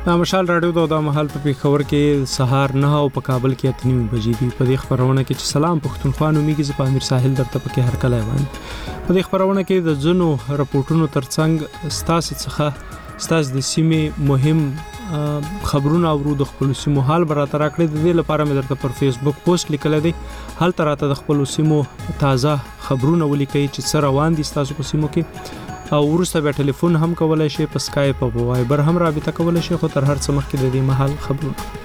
مشال رادیو د مهال په پیښور کې سهار 9 او په کابل کې 8 بجې دي. په دې خبرونه کې چې سلام پښتونخوا نوميږي ز په امیر ساحل درته پکې هر کله وان. په دې خبرونه کې د ځنو رپورټونو ترڅنګ ستاسو د سیمې مهم خبرونه او د خپل سیمو حال براتر کړی. د دې لپاره مې درته پر فیسبوک پوسټ لیکل دي. حال تراته د خپل سیمو تازه خبرونه ولیکي چې څه روان دي تاسو په سیمو کې، او ورسته به ټلیفون هم کولای شي، په اسکایپ او وایبر هم رابطه کولای شي. خو تر هر څه مخکې د دې محل خبرونه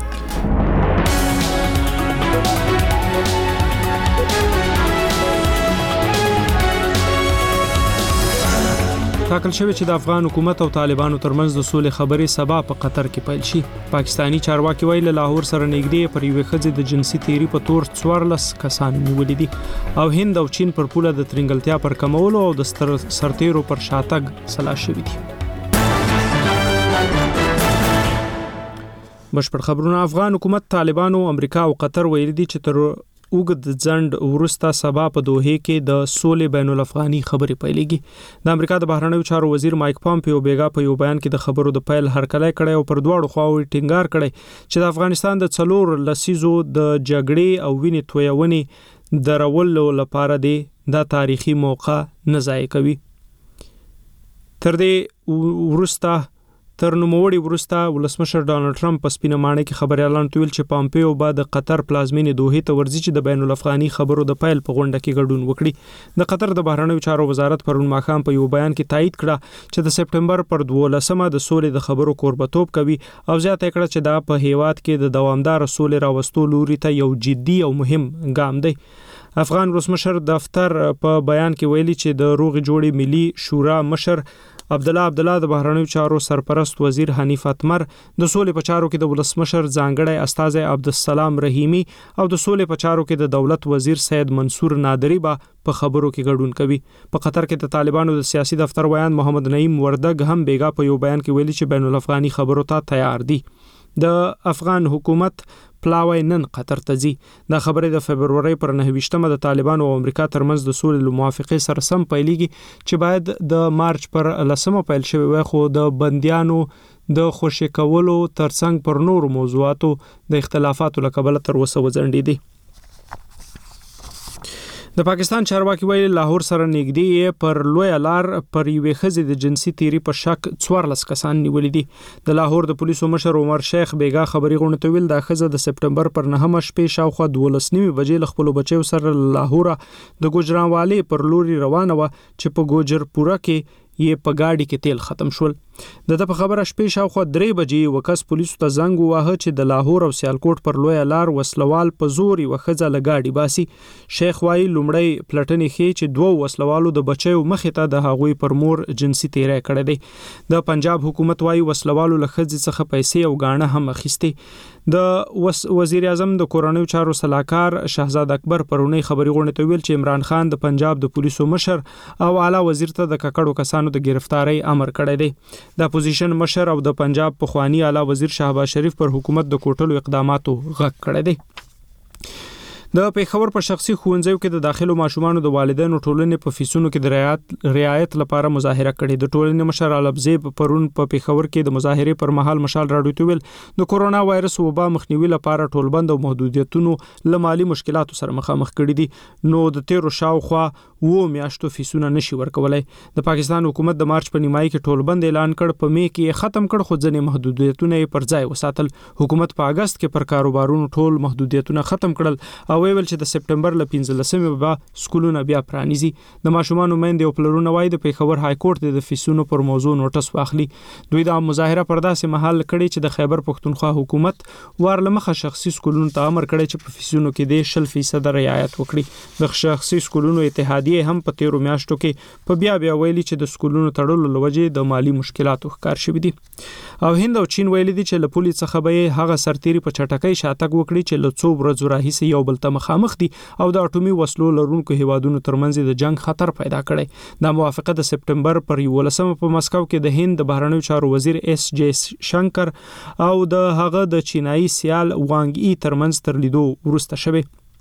ټاکل شوی چې د افغان حکومت او طالبانو ترمنځ د سولې خبرې سبا په قطر کې پیل شي. پاکستانی چارواکي وایي له لاهور سره نږدې پر یوې ښځې د جنسي تیری په تور 14 کسان نیولي دي، او هند او چین پر پوله د ترنګلتیا پر کمولو او د سرتیرو پر شاتګ سلا شوی دي. بشپړ خبرونه. افغان حکومت، طالبانو، امریکا او قطر ویلي دي چې تر اوګد ځند ورستا سبا په دوحه کې د سولې بین الافغاني خبرې پیلېږي. د امریکا د بهرنیو چارو وزیر مایک پامپیو بیګا په یو بیان کې د خبرو د پیل هرکلی کړی او پر دواړو خواوو ټینګار کړی چې د افغانستان د 4 لسیزو د جګړې او وینې تویونې درولو لپاره د تاریخي موقع نه ضایع کوي. تر نوموړي وروسته ولسمشر ډانلډ ټرمپ په سپینه ماڼۍ کې خبريالانو ته ویل چې پامپیو به د قطر پلازمینې دوحې ته ورځي چې د بین الافغاني خبرو د پیل په غونډه کې ګډون وکړي. د قطر د بهرنیو چارو وزارت پرون ماښام په یو بیان کې تایید کړه چې د سپټمبر پر 12مه د سولې د خبرو کوربتوب کوي، او زیاته کړه چې دا په هیواد کې د دوامدار سولې راوستو لوري ته یو جدي او مهم ګام دی. افغان ولسمشر دفتر په بیان کې ویلي چې د روغ جوړې ملي شورا مشر عبدالله د بهرنیو چارو سرپرست وزیر حنیف اتمر د سولې په چارو کې د ولسمشر ځانګړی استازی عبدالسلام رحیمی او د سولې په چارو کې د دولت وزیر سید منصور نادری به په خبرو کې ګډون کوي. په قطر کې د طالبانو د سیاسي دفتر ویان محمد نعیم وردګ هم بیګا په یو بیان کې ویلي چې بین الافغاني خبرو ته تیار دي. د افغان حکومت پلاوی نن قطر ته ځي. دا خبره د فبرवरी پر 29مه د طالبانو او امریکا ترمنځ د سولې موافقه سره سم پیلېږي چې باید د مارچ پر 10مه پیل شوی وي، خو د بنديانو د خوشی کولو ترڅنګ پر نور موضوعاتو د اختلافاتو لکبل تر وسه وځنډې دي. د پاکستان چارواکي ویلي لاهور سره نږدې پر لوی لار پر یوې ښځې د جنسي تیری په شک 14 کسان نیولي دي. د لاهور د پولیسو مشر عمر شیخ بیګا خبري غونډه ته ویل د ښځه د سپټمبر پر 9مه شپې شاوخوا 12 بجې له خپل بچو سره لاهور د ګوجرانوالي پر لوري روانه و چې په ګوجرپوره کې یې په گاډي کې تیل ختم شول. د په خبره شپې شاوخوا 3 بجې وکس پولیسو ته زنګ ووهه چې د لاهور او سیالکوټ پر لوی لار وسلوال په زور وخزه لګاډي باسي. شیخ وايي لومړی پلټنې ښیي چې 2 وسلوالو د بچو مخې ته د هغوی پر مور جنسي تیری کړی دی. د پنجاب حکومت وايي وسلوالو له ښځې څخه پیسې او غاڼه هم اخیستي. د وزیر اعظم د کورنیو چارو صلاحکار شهزاد اکبر پرونی خبري غونډه ته ویل چې عمران خان د پنجاب د پولیسو مشر او اعلی وزیر ته د ککړو کسانو د گرفتاری امر کړی دی. د اپوزیشن مشر او د پنجاب پخوانی اعلی وزیر شهباز شریف پر حکومت د کوټلو اقداماتو غږ کړی دی. د پیښور په شخصي ښوونځیو کې د داخلو ماشومانو د والدینو ټولنې په فیسونو کې د رعایت لپاره مظاهره کړې. د ټولنې مشر علبزیب پرون په پیښور کې د مظاهرې پر مهال مشال راډیو ته ویل د کورونا وایرس وبا مخنیوي لپاره ټولبند او محدودیتونو له مالی مشکلاتو سره مخامخ کړي دي، نو د تیرو شاوخوا 2 میاشتو فیسونه نشي ورکولای. د پاکستان حکومت د مارچ په نیمایي کې ټولبند اعلان کړ، په می کې ختم کړ، خو ځینې محدودیتونه پر ځای وساتل. حکومت په اگست کې پر کاروبارونو ټول محدودیتونه ختم کړل او ویل چې د سپټمبر ل 15مه به سکولونه بیا پرانیزي. د ماشومان میندې او پلرونه وایي د پیښور های کورټ د فیسونو پر موضوع نوټس واخلي. دوی د مظاهره پر داسې محل کړي چې د خیبر پښتونخوا حکومت وارلمخه شخصي سکولونو ته امر کړی چې په فیسونو کې د 0% رعایت وکړي. د شخصي سکولونو اتحادیه هم په 13 میاشتو کې په بیا ویلي چې د سکولونو تړلو لوجه د مالی مشکلاتو ښکار شوي دي. او هند او چین ویلي دي چې له پولیس څخه به هغه سرتیري په چټکۍ شاتګ وکړي چې له څو ورځې راهیسې یو بل ته مخامخ دي او د اټومي وسلو لرونکو هیوادونو ترمنځ د جنگ خطر پیدا کړي. دا موافقه د سپټمبر پر 11مه په مسکو کې د هند د بهرنیو چارو وزیر اس جے شنکر او د هغه د چینایي سیال وانګ ای ترمنځ تر لیدو وروسته شوه.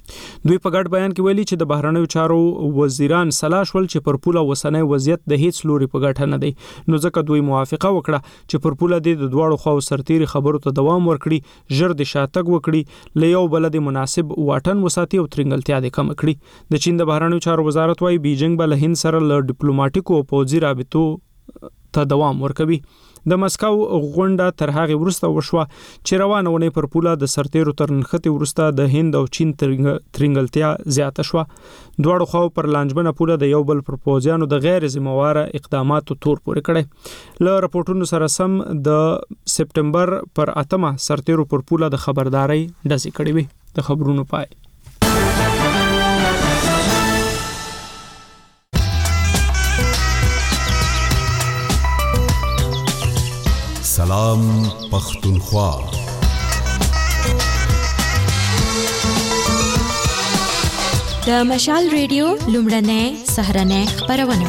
دوی په ګډ بیان کې ویلي چې د بهرنیو چارو وزیران سلا شول چې پر پوله وسنۍ وضعیت د هیڅ لوري په ګټه نه دی، نو ځکه دوی موافقه وکړه چې پر پوله د دواړو خواو سرتېري خبرو ته دوام ورکړي، ژر د شاتګ وکړي، له یو بل د مناسب واټن وساتي او ترنګلتیا د کم کړي. د چین د بهرنیو چارو وزارت وايي بیجینګ به له هند سره له ډیپلوماټیکو او پوځي رابطو ته دوام ورکوي. د مسکو غونډه تر هغه وروسته وشوه چې روانه ونې پر پوله د سرتېرو تر نښتې وروسته د هند او چین ترنګلتیا زیاته شوه. دواړو خواو پر لانجمنه پوله د یو بل پر پوځیانو د غیر ذمہواره اقداماتو تور پورې کړی. له راپورټونو سره سم د سپټمبر پر 8 سرتېرو پر پوله د خبرداري ډزې کړې وي. د خبرونو پای. سلام پختونخوا. د مشال ریډیو لومړنۍ سهرنۍ خبرونه.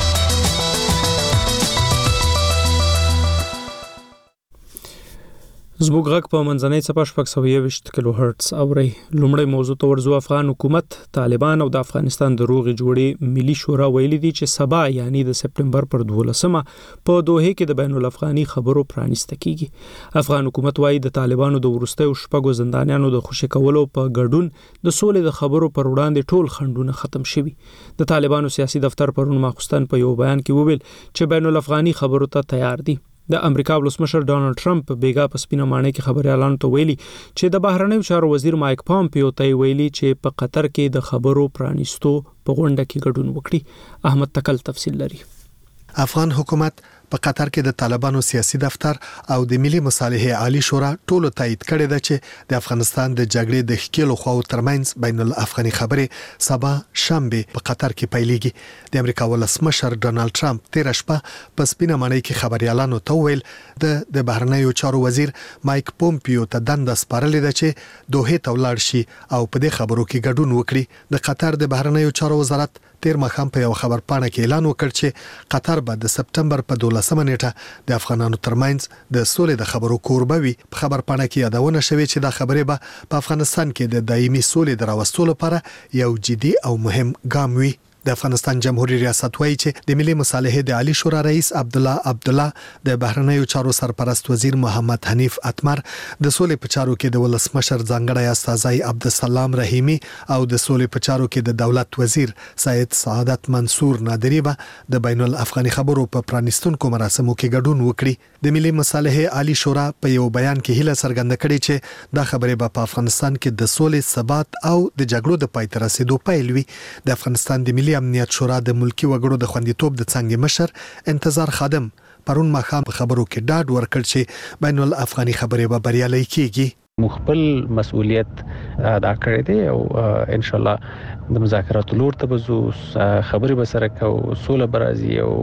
زموږ غږ په منځنۍ څپه 620 کیلو هرتز اوري. لومړی موضوع ته ورځو. افغان حکومت، طالبان او د افغانستان د روغې جوړې ملي شورا ویلي دي چې سبا یعنی د سپټمبر پر 12 په دوحه کې د بین الافغاني خبرو پرانیسته کیږي. افغان حکومت وايي د طالبانو د ورستیو شپږو زندانیانو د خوشی کولو په ګډون د سولې د خبرو پر وړاندې ټول خنډونه ختم شوي. د طالبانو سیاسي دفتر پرون ماخوستن په یو بیان کې وویل چې بین الافغاني خبرو ته تیار دي. د امریکا ولسمشر ډونالد ټرمپ بیګا په سپینه ماڼۍ کې خبريالانو ته ویلي چې د بهرنیو چارو وزیر مایک پامپیو ته ویلي چې په قطر کې د خبرو پرانیستو په غونډه کې ګډون وکړي. احمد تکل تفصیل لري. افغان حکومت په قطر کې د طالبانو سیاسي دفتر او د ملي مصالحې عالی شورا ټولو تایید کړی دی چې د افغانستان د جګړې د ښکیلو خواو ترمنځ بین الافغاني خبرې سبا شنبه په قطر کې پیلېږي. د امریکا ولسمشر ډونالد ټرمپ تیر شپه په سپینه ماڼۍ کې خبريالانو ته ویل د بهرنیو چارو وزیر مایک پومپیو ته دنده سپارلې ده چې دوحه ته ولاړ شي او په دې خبرو کې ګډون وکړي. د قطر د بهرنیو چارو وزارت تیر مخام په یو خبرپاڼه کې اعلان وکړ چې قطر به د سپټمبر په 12 نیټه د افغانانو ترمنځ د سولې د خبرو کوربه وي. په خبرپاڼه کې یادونه شوې چې دا خبرې به په افغانستان کې د دایمي سولې د راوستلو لپاره یو جدي او مهم ګام وي. د افغانستان جمهوریت ریاست وایي چې د ملي مصالحې د عالی شورا رئیس عبدالله د بهرنیو چارو سرپرست وزیر محمد حنیف اتمر د سولې په چارو کې د ولسمشر ځانګړی استازی عبدالسلام رحیمی او د سولې په چارو کې د دولت وزیر سید سعادت منصور نادری به د بین الافغاني خبرو په پرانیستونکو مراسمو کې ګډون وکړي. د ملي مصالحې عالی شورا په یو بیان کې هیله څرګنده کړې چې دا خبرې به په افغانستان کې د سولې ثبات او د جګړو د پای ته رسیدو پیل وي. د افغانستان د ملي امنیت شورا د ملکی وګړو د خوندیتوب د څنګه مشر انتظار خادم پرون مخام خبرو کې ډاډ ورکړ چې بین الافغاني خبرې به بریالي کیږي. مخبل مسؤلیت ادا کړی دی او ان شاء الله د مذاکراتو لور ته بزو خبرې به سره کو سوله برازي او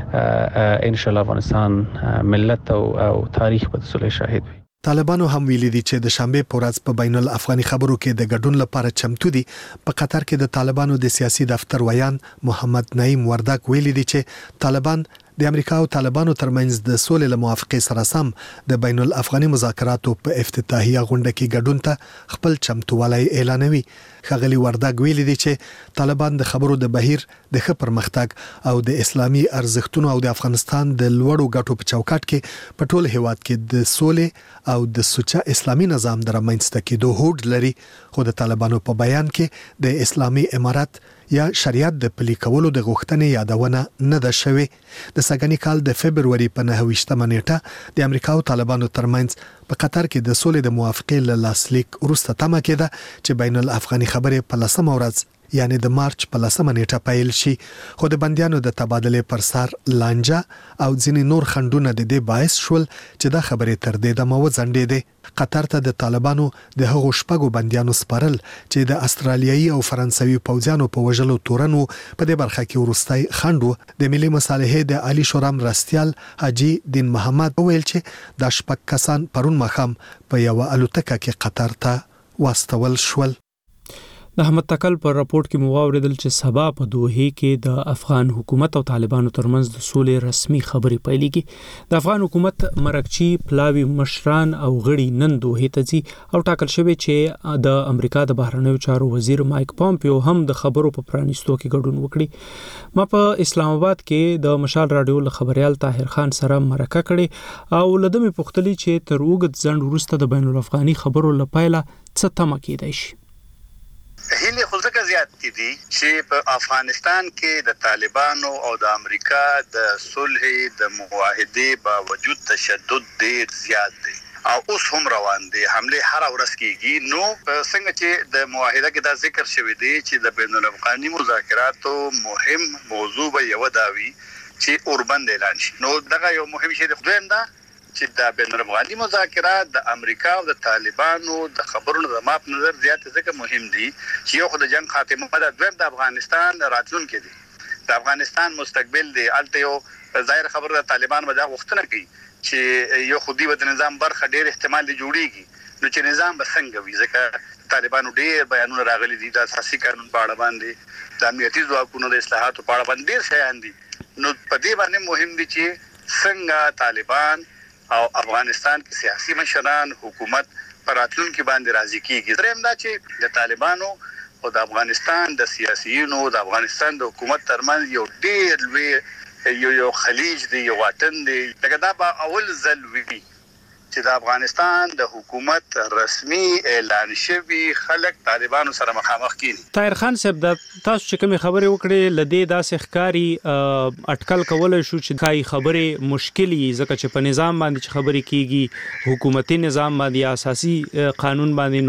ان شاء الله افغانستان ملت او تاریخ په سوله شاهد وي. طالبانو هم ویلي دي چې د شنبه په ورځ په بین الافغاني خبرو کې د ګډون لپاره چمتو دي. په قطر کې د طالبانو د سیاسي دفتر ویان محمد نعیم وردک ویلي دي چې طالبان د امریکا او طالبانو ترمنځ د سولې له موافقې سره سم د بین الافغاني مذاکراتو په افتتاحیه غونډه کې ګډون ته خپل چمتووالی اعلانوي. خغلی وردک ویلي دي چې طالبان د خبرو د بهیر د ښه پرمختګ او د اسلامي ارزښتونو او د افغانستان د لوړو ګټو په چوکاټ کې په ټول هیواد کې د سولې او د سوچه اسلامي نظام د رامنځته کېدو هوډ لري. خو د طالبانو په بیان کې د اسلامي امارات یا شریعت د پلي کولو د غوښتنې یادونه نه ده شوې. د سګنی کال د فبرवरी په 9 نیټه د امریکا او طالبانو ترمنځ په قطر کې د سولې د موافقې له لاسلیک وروسته تمه کېده چې بین الافغاني خبرې په 10 ورځ یعنی د مارچ په 10 نیټه پیل شي. خو د بندیانو د تبادله پر سر لانجه او ځینې نور خنډونه د دې باعث شول چې دا خبرې تر دې دمه وځنډېدې. قطر ته د طالبانو د هغو شپږو بندیانو سپارل چې د استرالیایي او فرانسوي پوځیانو په وژلو تورنو په دې برخه کې ورستای خنډ د ملي مصالحې د عالی شورا مرستيال حاجی دین محمد ویل چې د شپږ کسان پرون مخام په یو الوتکه کې قطر ته واستول شول. د احمد تکل پر راپورټ کې مواوریدل چې سبا په دوحه کې د افغان حکومت او طالبانو ترمنځ د سولې رسمي خبرې پیلېږي. د افغان حکومت مرکچی پلاوی مشران او غړي نن دوحه ته ځي او ټاکل شوی چې د امریکا د بهرنیو چارو وزیر مایک پامپیو هم د خبرو په پرانیستو کې ګډون وکړي. ما په اسلام آباد کې د مشال رادیو له خبريال طاهر خان سره مرکه کړې او لدمه پختلی چې تر وګت ځند وروسته د بین الافغاني خبرو لپاره څه تمه کېدای شي. هیله خو ځکه زیات دي چې په افغانستان کې د طالبانو او د امریکا د صلح د معاهدې باوجود تشدد ډیر زیات دی او اوس هم روان دي. حمله هر ورځ کیږي. نو څنګه چې د معاهده کې دا ذکر شوی دی چې د بین الافغاني مذاکراتو مهم موضوع به یو داوي چې اوربند اعلان شي. نو دغه یو مهم شی دی. دویم دا چې د بین الافغاني مذاکرات د امریکا او د طالبانو د خبرونو د ماپ نظر زیات ځکه مهم دي چې یو خو د جنگ خاتمه ده، دویم د افغانستان راتلونکي دي، د افغانستان مستقبل دی. الته یو ظاهر خبر د طالبان به دا غوښتنه کوي چې یو خودي د نظام برخه ډیر احتمال جوړیږي. نو چې نظام به څنګه وي، ځکه طالبانو ډیر بیانونه راغلي دي د اساسي قانون په اړه باندې، د امنیتي ځواکونو د اصلاحاتو په اړه باندې ډیر شیان دي. نو په دې باندې مهم دي چې څنګه طالبان او افغانستان کې سیاسي مشران حکومت پر راتلونکي باندې راضي کیږي. دریم دا چې د طالبانو او د افغانستان د سیاسيونو د افغانستان د حکومت ترمنځ یو ډیر لوی یو خلیج دی، یو واټن دی. لکه دا به اول ځل وي چې د افغانستان د حکومت رسمي اعلان شوی خلک طالبانو سره مخامخ کیږي. طاهر خان صاحب، د تاسو چې کوم خبرې وکړې لدې داسې ښکاری اټکل کولای شو چې کای خبرې مشکلي ځکه چې په نظام باندې چې خبرې کیږي، حکومتي نظام باندې، اساسي قانون باندې،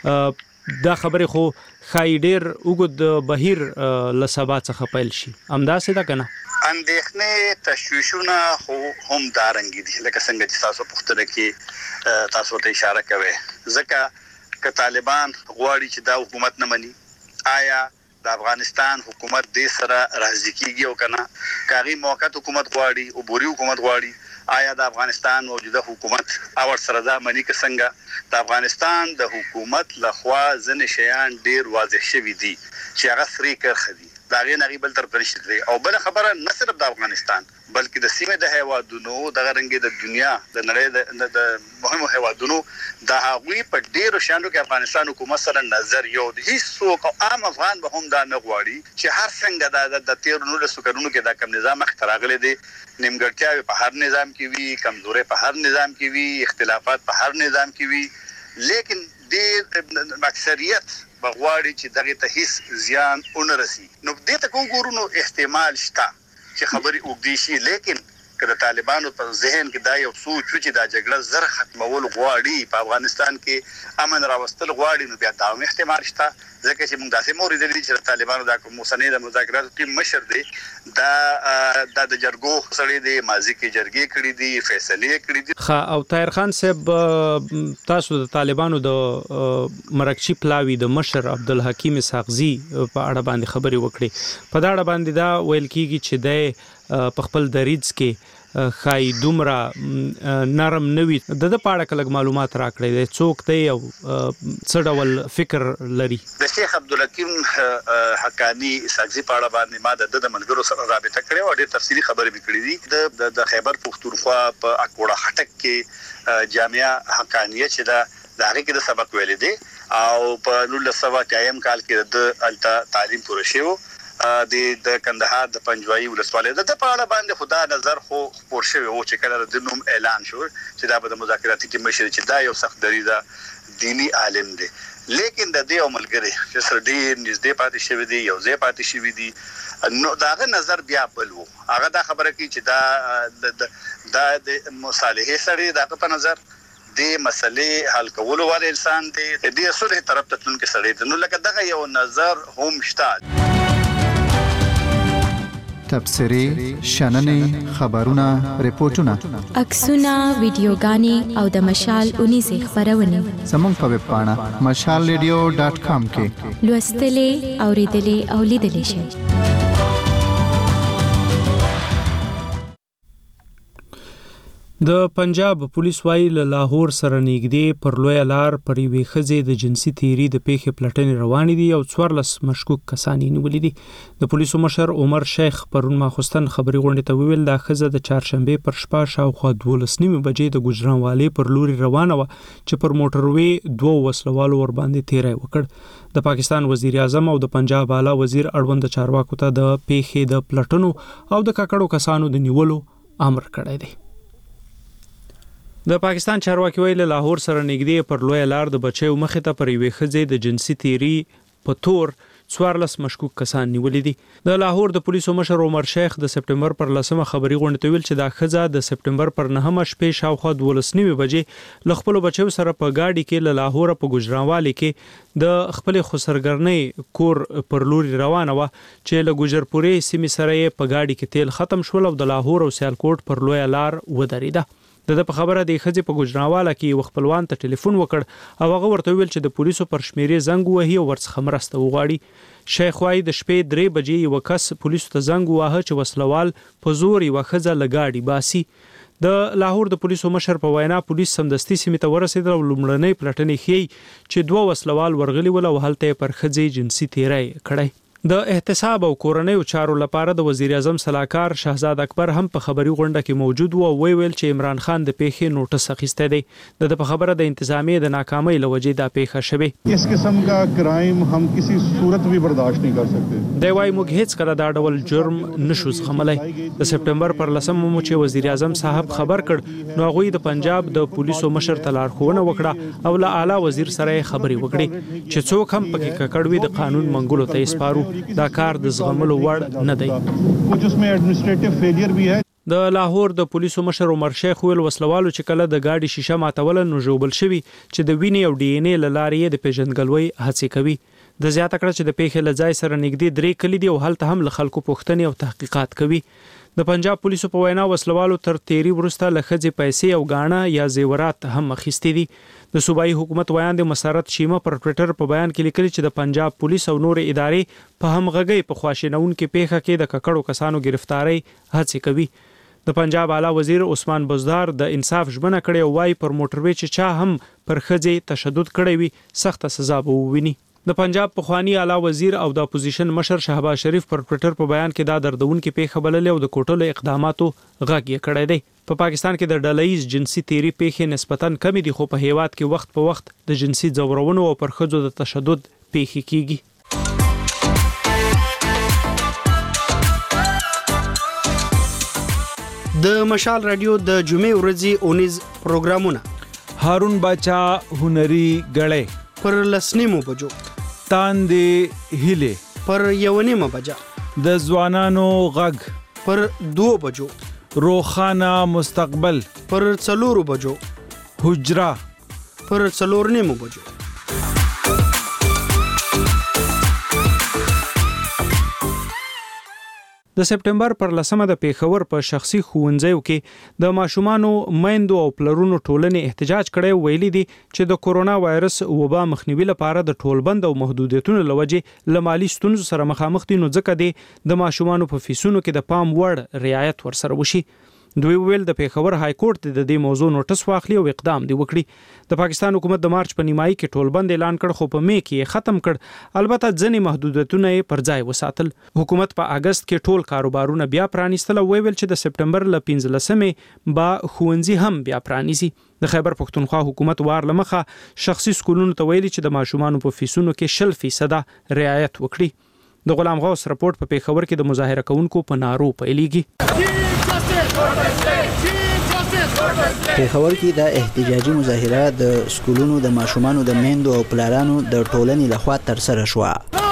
نو دا خبرې خو خای ډیر وګد بهیر لسبا څخه پیل شي. همداسې ده کنه؟ اندېښنې تشویشونه هم دارنګ دي لکه څنګه چې تاسو پوښتنه کې تاسو ته اشاره کوي. ځکه ک طالبان غواړي چې دا حکومت نه مني، آیا د افغانستان حکومت دې سره راضي کیږي او کنه؟ کاغي موقت حکومت غواړي او بوري حکومت غواړي، آیا د افغانستان موجوده حکومت اور سره دا مني که څنګه؟ د افغانستان د حکومت لخوا ځنې شیان ډیر واضح شوي دي چې هغه سری کرخه دي، دا غي نغي بل تر پرشت دی. او بل خبره نه صرف د افغانستان بلکې د سیمه د هیوادونو د غرنګي د دنیا د نړۍ د مهمو هیوادونو د هغوی په ډیرو شانو کې افغانستان حکومت سره نظر یو دی. هیڅ عام افغان به هم دا نه غواړي چې هر څنګه د 13 کلونو کې دا کم نظام اختراغله دي، نیمګړتیاوي په هر نظام کې وي، کمزوري په هر نظام کې وي، اختلافات په هر نظام کې وي، لیکن د اکثریت بغواړي چې دغه ته هیڅ زیان ونرسي. نو دې ته وګورو، نو احتمال شته چې خبري وګدي شي، لیکن کله طالبانو په ذهن کې دا یو سوچ چې دا جګړه زر ختمول غواړي، په افغانستان کې امن راوستل غواړي، نو بیا دا احتمال شته. ځکه چې موږ داسې موري دي چې طالبانو دا کوم مسنې د مذاکراتو ټیم مشر دی، دا د جرګو سړی دی، ماضي کې جرګې کړې دي، فیصله کړې دي. او طاهر خان صاحب، تاسو د طالبانو د مرکچی پلاوی د مشر عبدالحکیم ساغزی په اړه باندې خبرې وکړې. په دا اړه باندې دا ویل کیږي چې د په خپل دریځ کې خای دومره نرم نوي. د پاړه کلک معلومات راکړي د څوک دی او څه ډول فکر لري؟ د شیخ عبدالحکیم حقانی ساغزی پاړه باندې ما د ملګرو سره رابطه کړې او ډېر تفصیلی خبرې وکړې دي. د خیبر پختونخوا په اکوړه خټک کې جامعه حقانیه چې دا هغه کې د سبق ویل دي او په 1980 کال کې د التا تعلیم پوره شو. د کندهار د پنجوایي ولسوالۍ د پاړه باندې خدا نظر خو خبر شوی و چې کله د نوم اعلان شو چې دا به د مذاکراتي کې مشر چې دا یو سخت دریزه دینی عالم دی، لیکن د دې عملګری چې سره ډیر نږدې پاتې شوی دی، یو ځای پاتې شوی دی، نو داغه نظر بیا بل وو. هغه دا خبره کوي چې دا د مصالحه سره دغه په نظر د مسلې حل کولو ول انسان دی، د صلح طرف ته تلونکي سره دی. نو لکه دغه یو نظر هم شته. تبصرې، شننې، خبرونه، ریپورتونه، عکسونه، ویډیوګانې او د مشال 19 خبرونه زموږ په ویب پاڼه mashalradio.com کې لوستلې، اوریدلې او لیدلې شئ. د پنجاب پولیس وايي له لاهور سره نږدې پر لوی لار پر یوې ښځې د جنسي تیری د پیښې پلټنې روانې دي او 14 مشکوک کسان یې نیولي دي. د پولیسو مشر عمر شیخ پرون ماخوستن خبري غونډې ته وویل دا ښځه د چهارشنبه پر شپه شاوخوا 12:30 بجې د ګجرانوالې پر لوري روانه وه چې پر موټروي 2 وسلوالو ور باندې تیری وکړ. د پاکستان وزیر اعظم او د پنجاب اعلی وزیر اړوند چارواکو ته د پیښې د پلټنو او د ککړو کسانو د نیولو امر کړی دی. د پاکستان چارواکي ویل لاهور سره نږدې پر لوی لار د بچیو مخې ته پر یوې ښځې د جنسي تیری په تور 14 مشکوک کسان نیولي دي. د لاهور د پولیسو مشر عمر شیخ د سپټمبر پر 10 خبري غونډې ته ویل چې دا ښځه د سپټمبر پر 9 شپې شاوخوا 12:30 بجې ل خپل بچیو سره په گاډي کې له لاهور په ګجرانوالي کې د خپل خسرګرنۍ کور پر لوري روانه و چې له ګجرپورې سیمې سره په گاډي کې تیل ختم شول او د لاهور او سیالکوټ پر لوی لار ودرېده. د په خبره د ښځې په ګجرانواله کې خپلوان ته ټلیفون وکړ او هغه ورته ویل چې د پولیسو پر شمیرې زنګ وهي او ورڅخه مرسته وغواړي. شیخ وايي د شپې 3 بجې یو کس پولیسو ته زنګ واهه چې وسلوال په زور یو ښځه لګاډي باسي. د لاهور د پولیسو مشر په وینا پولیس سمدستي سیمې ته ورسېدل او لومړنۍ پلټنې ښیي چې 2 وسلوال ورغلي ول او هلته پر ښځې جنسي تیری کړی. د احتساب او کورنیو چارو لپاره د وزیر اعظم صلاحکار شهزاد اکبر هم په خبري غونډه کې موجود و او ویل چې عمران خان د پیښې نوټس اخیسته دی. د په خبره د انتظامیه د ناکامۍ لوجې دا پیښه شوه. اس قسم کا کرائم हम किसी सूरत भी बर्दाश्त नहीं कर सकते. دی وايي موږ هیڅ کله دا ډول جرم نشو زغملای. د سپټمبر پر 10 مو چې وزیر اعظم صاحب خبر کړ نو هغه د پنجاب د پولیسو مشر ته لارښوونه وکړه او له اعلی وزیر سره خبري وکړي چې څوک هم پکې ککړوي د قانون منګولو ته اسپارو. دا کار د زغملو وړ نه دی. د لاهور د پولیسو مشر عمر شیخ ویل وسلوالو چې کله د گاډي شیشه ماتول نو ژوبل شوی چې د وینې او ډي ان اے لارې د پیژندګلوي هڅه کوي. د زیاته کړه چې د پیښې لځای سره نږدې 3 کلی دی او هلته هم له خلکو پوښتنې او تحقیقات کوي. د پنجاب پولیسو په وینا وسلوالو تر تیری ورسته لخذې پیسې او غاڼه یا زیورات هم مخېستې دي. د صوبایي حکومت ویان د مسرت شیمه پر ټوئیټر په بیان کې لیکلي چې د پنجاب پولیس او نور ادارې په همغږۍ په خواشینون کې پیښه کې د ککړو کسانو گرفتاری هڅه کوي. د پنجاب اعلی وزیر عثمان بزدار د انصاف ژمنه کړې او وايي پر موټروي چې چا هم پر ښځې تشدد کړی وي سخت سزا به وویني. د پنجاب پخوانی اعلی وزیر او د اپوزیشن مشر شهباز شریف پر ټوئیټر په بیان کې دا دردونکې پیښه بللې او د کوټلو اقداماتو غږ یې کړی دی. په پاکستان کې د ډله‌ییز جنسي تیری پیښې نسبتاً کم دي خو په هیواد کې وخت په وخت د جنسي ځورونو او پر ښځو د تشدد پیښې کیږي. د مشال رادیو د جمعې ورځې اونیز پروګرامونه هارون باچا هنري غړې پر 10:30 بجو تاندې هیله پر 1:30 بجا د ځوانانو غږ پر 2 بجو روخانه مستقبل پر 4 بجو حجرا پر 4:30 بجو. د سپټمبر پر 10 د پیښور په شخصي ښوونځیو کې د ماشومانو میندو او پلرونو ټولنې احتجاج کړي ویلي دي چې د کورونا وایرس وبا مخنیوي لپاره د ټولبند او محدودیتونو لوجې لمالي ستونزو سره مخامخ دي نو ځکه دي د ماشومانو په فیسونو کې د پام وړ رعایت ورسره وشي. دوی ویل د پیښور های کورټ د دې موضوع نوټس واخلي او اقدام دی وکړي. د پاکستان حکومت د مارچ په نیمایي کې ټولبند اعلان کړ خو په می کې ختم کړ. البته ځینې محدودیتونه پر ځای وساتل. حکومت په اگست کې ټول کاروبارونه بیا پرانیستل او ویل چې د سپټمبر ل 15مې با ښوونځي هم بیا پرانیزي. د خیبر پښتونخوا حکومت وار لمخه شخصي سکولونو ته ویلي چې د ماشومانو په فیسونو کې 0% رعایت وکړي. د غلام غوث رپورت په پیښور کې د مظاهره کوونکو په نارو پیلېږي. پیښور کې د احتجاجي مظاهره د سکولونو د ماشومانو د میندو او پلارانو د ټولنې لخوا ترسره شوه.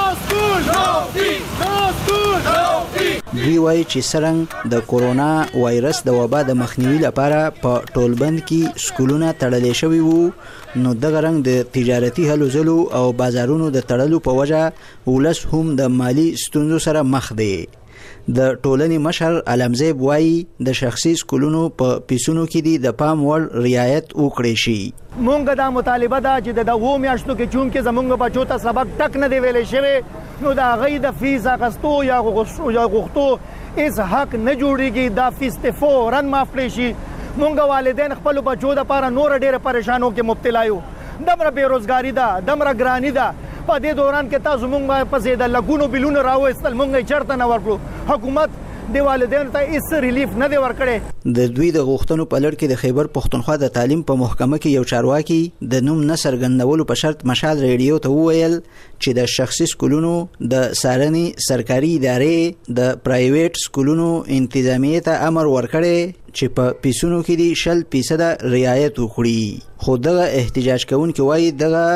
دوی وایي چې څرنګه د کورونا وایرس د وبا د مخنیوي لپاره په ټولبند کې سکولونه تړلې شوي وو نو دغه رنګ د تجارتي هلو ځلو او بازارونو د تړلو په وجه ولس هم د مالی ستونزو سره مخ دی. د ټولنې مشر علمزیب وایي د شخصي سکولونو په پیسونو کې دی د پام وړ رعایت وکړي شي. مونږ دا مطالبه ده چې د 2 میاشتو کې چون کې زمونږ بچو ته سبق ټک نه دی ویلې شوی نو دا غي د فیس اغستو یا غوښتو هیڅ حق نه جوړیږي. دا فیس ته فوراً معاف کړي شي. مونږ والدین خپل بچو د لپاره نور ډېر پریشانو کې مبتلا یو دمره بیروزګاری ده دمره ګرانی ده په دې دوران کې تاسو مونږ په زیاده لګونو بلونو راوېستل مونږ چرته نه ورکړو حکومت د والدینو ته هیڅ ریلیف نه دی ورکړی د دوی د غوښتنو په لړ کې د خیبر پښتونخوا د تعلیم په محکمه کې یو چارواکي د نوم نه څرګندولو په شرط مشال ریډیو ته وویل چې د شخصي سکولونو د څارنې سرکاري ادارې د پرایویټ سکولونو انتظامیې ته امر ورکړی چې په پیسونو کې دی 0% رعایت وکړي خو دغه احتجاج کوونکي وایي دغه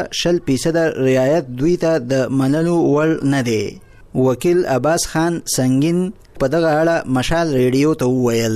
0% رعایت دوی ته د منلو وړ نه دی وکیل عباس خان سنگین په دغه اړه مشال ریډیو ته وویل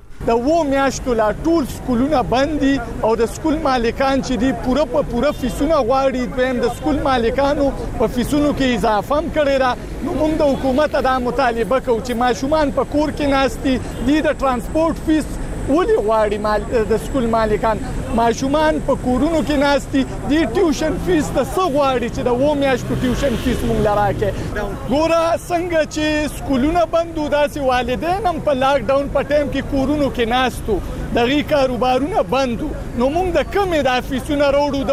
د و میاشتو لا ټول سکولونه بندي او د سکول مالکان چې دی پوره فیسونه غواړي دویم د سکول مالکانو په فیسونو کې اضافه هم کړی را نو موږ د حکومت دا مطالبه کوو چې ماشومان په کور کې ناستي دي د ترانسپورت فیس ولې غواړي د سکول مالکان ماشومان په کورونو کې ناستي دي ټیوشن فیس ته څه غواړي چې د و میاشتو ټیوشن فیس مونږ لراکې ګوره څنګه چې سکولونه بندو داسې والدین هم په لاک ډاون په ټایم کې کورونو کې ناستو دغه کاروبارونه بندو نو مونږ د کمې د فیسونه وروړو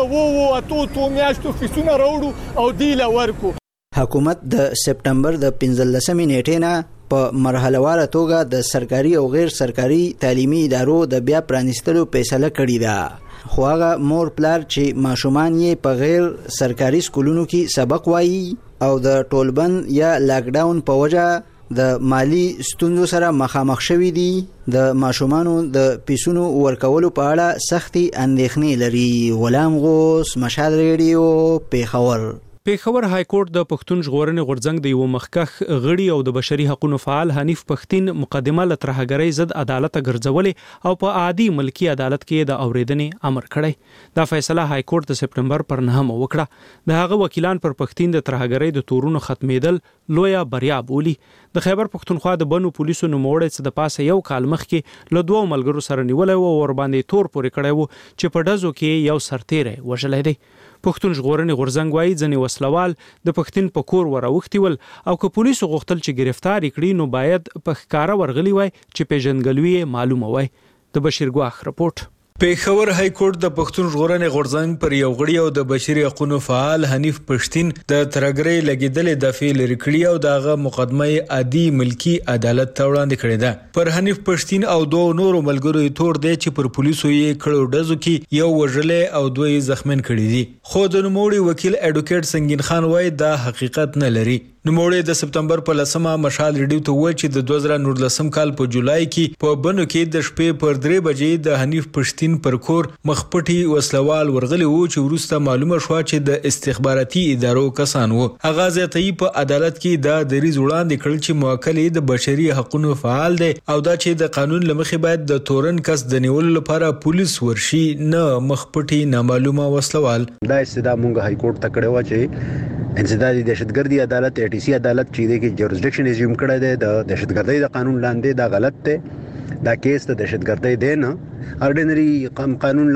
د و میاشتو فیسونه وروړو او دی لورکو حکومت د سپټمبر د 15 نیټې نه په مرحلهواره توګه د سرکاري او غیر سرکاري تعلیمي ادارو د بیا پرانیستلو فیصله کړې ده خو هغه مور پلار چې ماشومان یې په غیر سرکاري سکولونو کې سبق وایي او د ټولبند یا لاک ډاون په وجه د مالی ستونزو سره مخامخ شوي دي د ماشومانو د پیسونو ورکولو په اړه سختي اندېښنې لري غلام غوث مشال ریډیو پیښور پیښور های کورټ د پښتون ژغورنې غورځنګ د یو مخکخ غړي او د بشري حقوقو فعال حنیف پښتين مقدمه لترهګرۍ ضد عدالت ګرځولې او په عادي ملکی عدالت کې د اوریدنې امر کړی دا فیصله های کورټ د سپټمبر پر 9 وکړه د هغه وکیلان پر پښتين د ترهګرۍ د تورونو ختمېدل لویا بریا بولی د خیبر پښتونخوا د بنو پولیسو نوموړی چې د پاسه یو کال مخکې له دوه ملګرو سره نیولای و ور باندې تور پورې کړی و چې په ډزو کې یو سرتیری وژلی دی پښتون ژغورنې غورځنګ وایي ځنې وسلوال د پښتون په کور وراوښتي ول او که پولیسو غوښتل چې گرفتار کړي نو باید په ښکارا ورغلي وای چې پیژندګلوي معلومه وای د بشیر ګواخ رپورت پیښور های کورټ د پښتون ژغورنې غورځنګ پر یو غړي او د بشري حقوقو فعال حنیف پښتين د ترګرۍ لګیدلې د فعل لرکړی او دغه مقدمه عادي ملکی عدالت ته وړاندې کړې ده پر حنیف پښتين او دوه نورو ملګرو تور دی چې پر پولیسو یې کړو ډزو کې یو وژلې او دوی زخمین کړي دي خو د نوموړي وکیل اډوکیټ سنگین خان وایي دا حقیقت نه لري نوموړي د سپټمبر په 10 مشال ریډیو ته وایي چې د 2019 کال په جولای کې په بنو کې د شپې پر 3 بجې د حنیف پښتين پر کور مخپټي وسلوال ورغلي وو چې وروسته معلومه شو چې د استخباراتي ادارو کسان وو اغاز ته په عدالت کې د دریز وړاندې کړل چې موکل د بشري حقوقو فعال دی او دا چې د قانون لمخې باید د تورن کس د نیولو لپاره پولیس ورشي نه مخپټي نامعلومه وسلوال دا استدا مونږ های کورټ ته کړو چې انسدادي دهشتګردي عدالت ټي سي عدالت چې د جورسډکشن ریزیوم کړی دی د دهشتګردۍ د قانون لاندې دا غلط دی دا کیس د دهشتګردۍ دی نه اورډینری قانون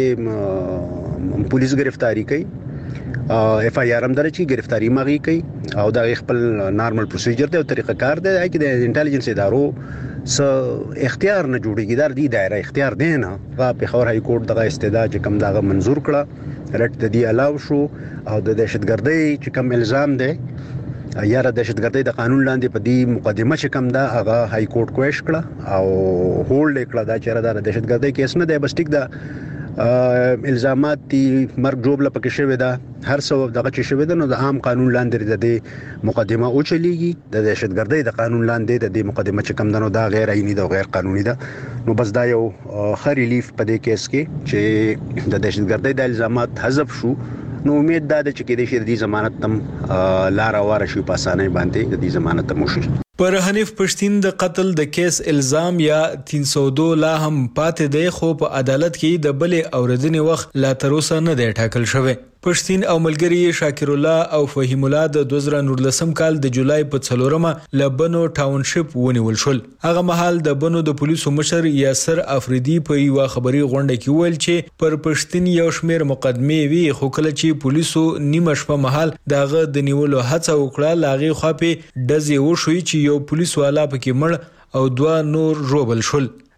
لاندې پولیس گرفتاری کوي اف آی آر هم درچې گرفتاری مغي کوي او دا خپل نارمل پروسیجر دی او طریقه کار دی چې د انټيليجنس ادارو س اختیار نه جوړیږي دا د دایره اختیار دی نه په خبر های کورټ دغه استدعا چې کوم دغه منزور کړه رټ د دی علاوه شو او د دهشتګردۍ چې کوم الزام دی یا د دهشتګردۍ د قانون لاندې په دې مقدمه چې کوم دا هغه های کورټ کوښ کړه او هولډ کړه دا چې د دهشتګردۍ کیس نه دی بس ټیک دا الزامات دي مرګ جوړ لپاره شوی دا هر څو دغه چې شوی دا نو د عام قانون لاندې د دې مقدمه او چلیږي د دهشتګردۍ د قانون لاندې د دې مقدمه چې کوم دا غیر عیني دا غیر قانوني ده نو بس دا یو خر ریلیف په دې کیس کې چې د دهشتګردۍ د الزامات حذف شو نو امید ده چې کې د شری ضمانت تم لار واره شي په اسانه باندې د دې ضمانت تم وشي پر حنیف پښتين د قتل د کیس الزام یا 302 لا هم پاتې دی خو په عدالت کې د بلې اوریدنې وخت لا تر اوسه نه دی ټاکل شوی پښتين او ملګری شاکر الله او فهیم الله د 2019 کال د جولای په 4مه لبنو ټاونشپ ونیول شول هغه مهال د بنو د پولیسو مشر یاسر افریدي په یو خبري غونډه کې ویل چې پر پښتين یو شمیر مقدمه وی خو کله چې پولیسو نیمه شپه مهال دغه د نیولو هڅه وکړه لاغي خو په دزي وشوي چې یو پولیس والا پکې مړ او دوه نور روبل شول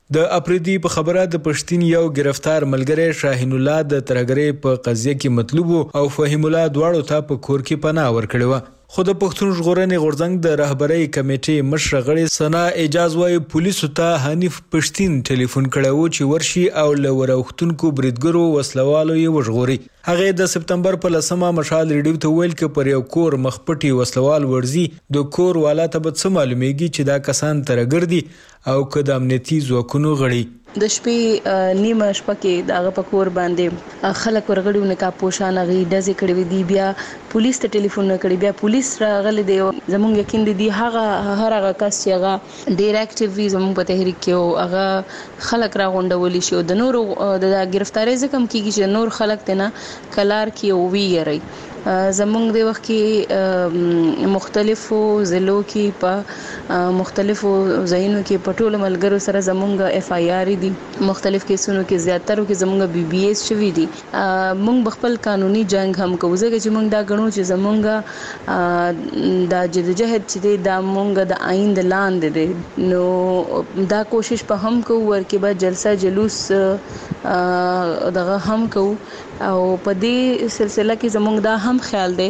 د اپریدي په خبره د پښتين یو گرفتار ملګری شاهین الله د ترګرې په قضیه کې مطلوب او فهیم الله دواړو ته په کور کې پناه ورکړې و. خو د پښتون ژغورنې غورځنګ د رهبرۍ کمیټې مشر غړي سنا اجازه وای پولیسو ته حنیف پښتين ټلیفون کړو چې ورشي او لوروختونکو بریدګرو وسلوالو یې وژغوري. هغه د سپتمبر په 10مه مشال ریډیو ته ویل چې پر یو کور مخپټي وسلوال ورزي د کور والا ته به څه معلومیږي چې دا کسان ترګر دي او که د امنیتي ځواکونو غړي. د شپې نیمه شپه کې دغه پکور باندې خلک ورغړیونه کا پوښانه غي دځې کړې دي بیا پولیس ته ټلیفون کړي بیا پولیس راغلي دی زمونږ یقین دي هغه کس چې هغه ډیر اکټیوي زمونږ په تحریک کې هغه خلک راغونډول شي د نور د گرفتاری ځکم کیږي چې نور خلک تنه کلار کې او ویری زمونږ د وخت کې مختلفو ضلعو کې په مختلفو ځایونو کې پټول ملګرو سره زمونږ اف آی آر دي مختلف کیسونو کې زیاتره کې زمونږ بي بي اس شوی دي. مونږ خپل قانوني جنگ هم کوو ځکه چې مونږ دا غنو چې زمونږ د جدوجہد چې دا مونږ د آئین د لاندې دي نو دا کوشش په هم کوو ورکه به جلسه جلوس دغه هم کوو او په دې سلسله کې زمونږ دا هم خیال دی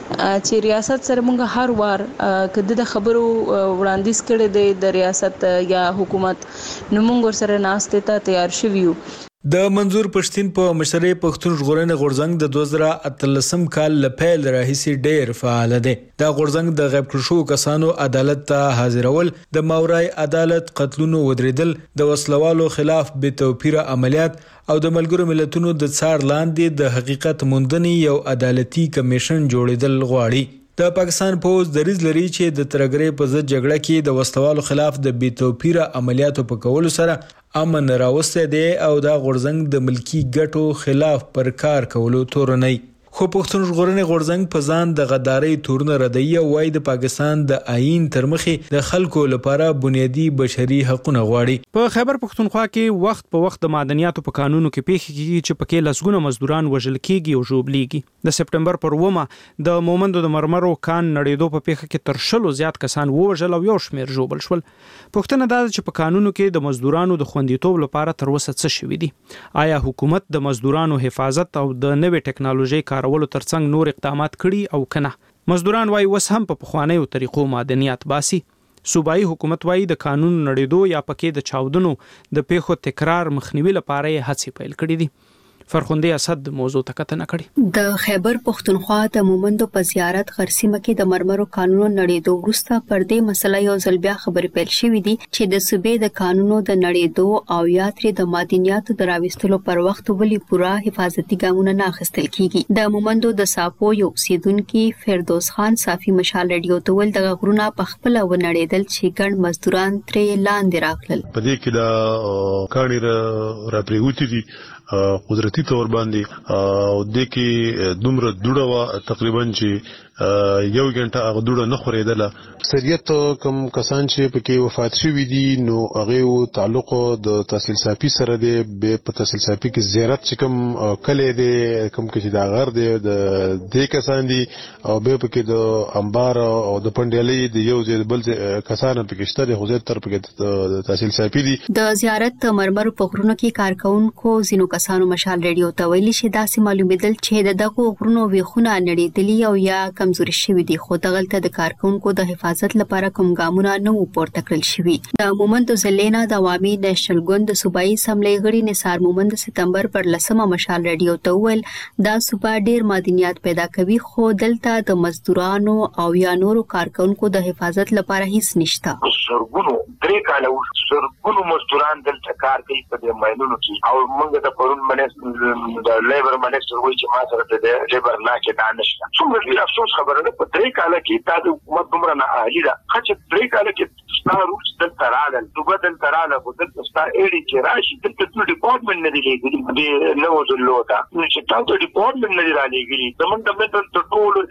چې ریاست سره مونږ هر وار کده د خبرو وړاندیز کړي دی د ریاست یا حکومت نو مونږ سره ناشته ته تیار شویو. د منظور پښتين په مشرۍ پښتون ژغورنې غورځنګ د 2013 کال لپیل راهیسي ډیر فعال دی. دا غورځنګ د غیب کړو کسانو عدالت ته حاضرول د ماورای عدالت قتلونو ودریدل د وسلوالو خلاف بے توپیره عملیات او د ملګرو ملتونو د څار لاندې د حقیقت موندنې یو عدالتي کمیشن جوړیدل غواړي. د پاکستان پوز دریز لري چې د ترګرې په ضد جګړه کې د وسلوالو خلاف د بے توپیره عملیاتو په کولو سره امن راوسته دی او دا غورځنګ د ملکی ګټو خلاف پر کار کولو تورنۍ. خو پښتون ژغورنې غورځنګ په ځان د غدارۍ تورونه ردی او وای د پاکستان د آئین تر مخې د خلکو لپاره بنیادی بشري حقوق غواړي. په خیبر پښتونخوا کې وخت په وخت د معدنیاتو په قانونو کې پیښې کیږي چې پکې لسګونه مزدوران وژل کیږي او ژوبلېږي. د سپټمبر پر 9 د مومندو د مرمرو کان نړیدو په پیښه کې تر 100 زیات کسان وژل او یو شمیر ژوبل شول. پښتنه دا چې په قانونو کې د مزدورانو د خوندیتوب لپاره تر اوسه څه شوي دي؟ آیا حکومت د مزدورانو حفاظت او د نوې ټکنالوژي کارولو ترڅنګ نور اقدامات کړي او کنه؟ مزدوران وايي وس هم په پخوانیو طریقو معدنیات باسي. صوبایي حکومت وايي د قانون نړیدو یا پکې د چاودنو د پیښو تکرار مخنیوي لپاره هڅې پیل کړې دي. فرخنده اسد موضوع تکتنه کړي. د خیبر پښتونخوا د مومندو په زیارت غرسیمه کې د مرمرو قانونو نړیدو وروسته پر دې مسله یو ځل بیا خبرې پیل شوې دي چې د صوبې د قانونو د نړیدو او یاتري د معدنیاتو د راوستلو پر وخت ولې پورا حفاظتي ګامونه نه اخیستل کیږي. د مومندو د صافو یو سیدونکو فردوس خان صافي مشال ریډیو ته ول د غرونه په خپل و نړیدل چې ګڼ مزدوران ترې لاندې راغلل. په دې کې دا کاڼي را پریوتی دي قدرتی تور باندې او د کې دومره دوړه تقریبا چې یو غنټه هغه دوړه نه خورېدله. اکثریت کم کسان چې پکې وفات شوي دي نو هغه تعلق د تحصیل صافي سره دی. به په تحصیل صافي کې زیارت چې کم کله دی کم کې چې دا غر دی د دې کسان دي او به پکې د انبار او د پندېلې د یو ځای بل کسان پکې شته خو زه تر پکې د تحصیل صافي دي. د زیارت مرمرو په غرونو کې کارکونکو زینو کسانو مشال ریډیو ته ویلي چې داسې معلومېدل چې دغه غرونو ویخونه نړیدلي او یا کمزوري شوي دي خو دغلته د کارکونکو د حفاظت لپاره کوم ګامونه نه وو پورته کړل شوي. د مومند ضلع د عوامي نېشنل ګوند د صوبایي اسمبلی غړي نثار مومند سپتمبر پر 10مه مشال ریډیو ته ویل دا صوبا ډیر معدنیات پیدا کوي خو دلته د مزدورانو او یا نورو کارکونکو د حفاظت لپاره هیڅ نشته. زرګونو درې کاله زرګونو مزدوران دلته کار کوي په دې ماینونو کې او موږ د پرون منیسټر د لیبر منیسټر وایي چې ما سره د لیبر لا کې دا نشته. څومره ډیر افسوس خبره ده په درې کاله کې دا د حکومت دومره نه اهلي ده چې درې کاله کې ستا روټ دلته راغلل دوبه دلته راغله خو دلته ستا ایډي چې راشي دلته ټول ډیپارټمنټ نه دی لېږلي د نوو ضلعو ته چې تاسو ډیپارټمنټ نه دی را لېږلي زمونږ د ټول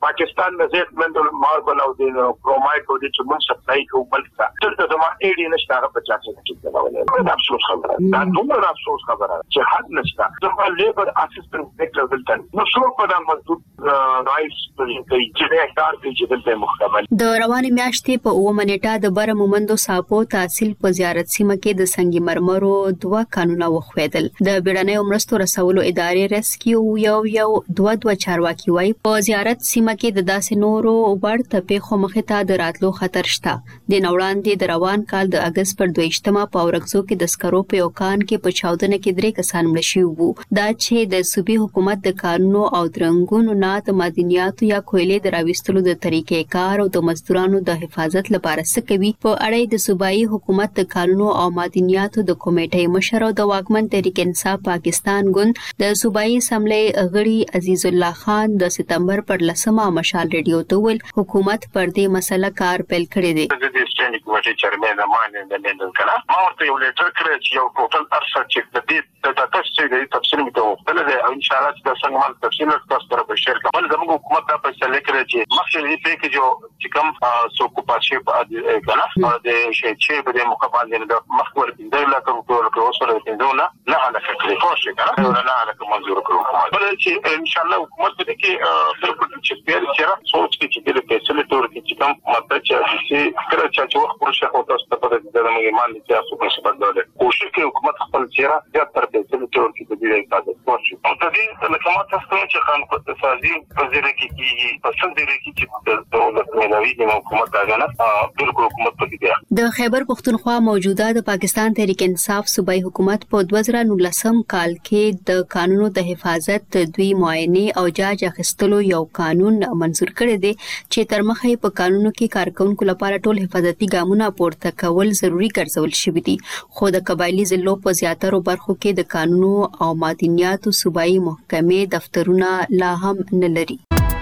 پاکستان د زیات مندل ماربل او د کرومایټ او د چمن سپلای کو بلکې ترته زما ایډي نشته هغه 50 کې دا افسوس خبره دا دومره افسوس خبره چې حد نشته زما لیبر اسسټنټ ډایرکټر دلته نو څو په دغه مزدور رایس کوي چې کار کوي چې دلته مخکمل د روانې میاشتې په 9 منېټه د برمومندو ساپو تحصیل په زیارت سیمه کې د سنگ مرمرو 2 قانونه وخویدل د بیړنۍ مرستو رسولو ادارې ریسکیو یو 2 چارواکي وای په زیارت سیمه کې د داسې نورو وړ تپې مخه ته د راتلو خطر شته د نوړاندې د روان کال د اگست پر 2مه په اورګزو کې د سکرو په یو کان کې په چاودنه کې 3 کسان مړ شوي وو دا چې د صوبې حکومت د قانونو او درنګونو نه د مدنیاتو یا کویلې د راوستلو د طریقې کار او د مزدورانو د حفاظت لپاره څه کوي په اړه د صوبایي حکومت د قانونو او مدنیاتو د کمیټې مشر او د واکمن تحریک انصاف پاکستان ګوند د صوبایي اسمبلی غړي عزیز الله خان د سپتمبر پر 10مه مشال ریډیو ته ویل حکومت پر دې مسله کار پیل کړی دی د سټینډ کمیټې چیرمن ماین د نن کله ما ورته یو لیټر کړی چې یو ټوټل ارسه چې د دې د تاسو د تفصیل میته وکړل دی او ان شاء الله چې څنګه مال تفصیل تاسو سره به شیر کوم زموږ حکومت دا فیصله کړی چې مخکې دې په کې چې کوم سو کوپاشي په کنه د شي په مقابل د مخور د لکه ټول سره د نه علاقه کوي خوشي کنه نه علاقه منظور کړو بل چې ان شاء الله حکومت دې کې تر په چې بیا چې سوچ کې چې د فیصله تور کې چې کوم ماده چې کله چې وخت پرشه او تاسو ته د دغه مال چې تاسو په څه بدلول کوشش کوي حکومت خپل چیرې بیا تر فیصله تور کې د دې اجازه ورکړي او د دې لکه ما تاسو چې خان اقتصادي وزیر کې په څنډه کې چې د دولت ملوي د حکومت داغنه بالکل حکومت په دې د خیبر پختونخوا موجوده د پاکستان تحریک انصاف صوبایي حکومت په 2019 کال کې د قانونو د حفاظت دوی معاینه او جاج اخیستلو یو قانون منزور کړی دی چې تر مخه په قانونو کې کارکونکو لپاره ټول حفاظتي ګامونه پورته کول ضروری ګرځول شوی دي خو د قبایلی ضلعو په زیاتره برخو کې د قانونو او مدنیاتو صوبایي محکمې دفترونه لا هم نه لري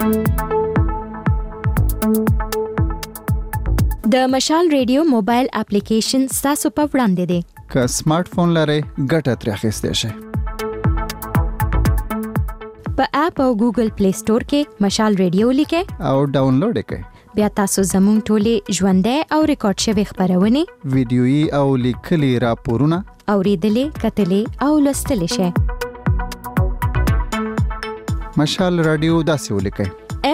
د مشال ریډیو موبایل اپلیکیشن تاسو په وړاندې دی که سمارټ فون لرئ ګټه ترې اخیستی شئ په اپ او ګوګل پلی سٹور کې مشال ریډیو لیکئ او ډاونلوډ کړئ بیا تاسو زموږ ټولې ژوندۍ او ریکارډ شوی خبرونه ویډیويي او لیکلي راپورونه اوریدلې کتلې او لوستلې شئ مشال رادیو داسې ولیکئ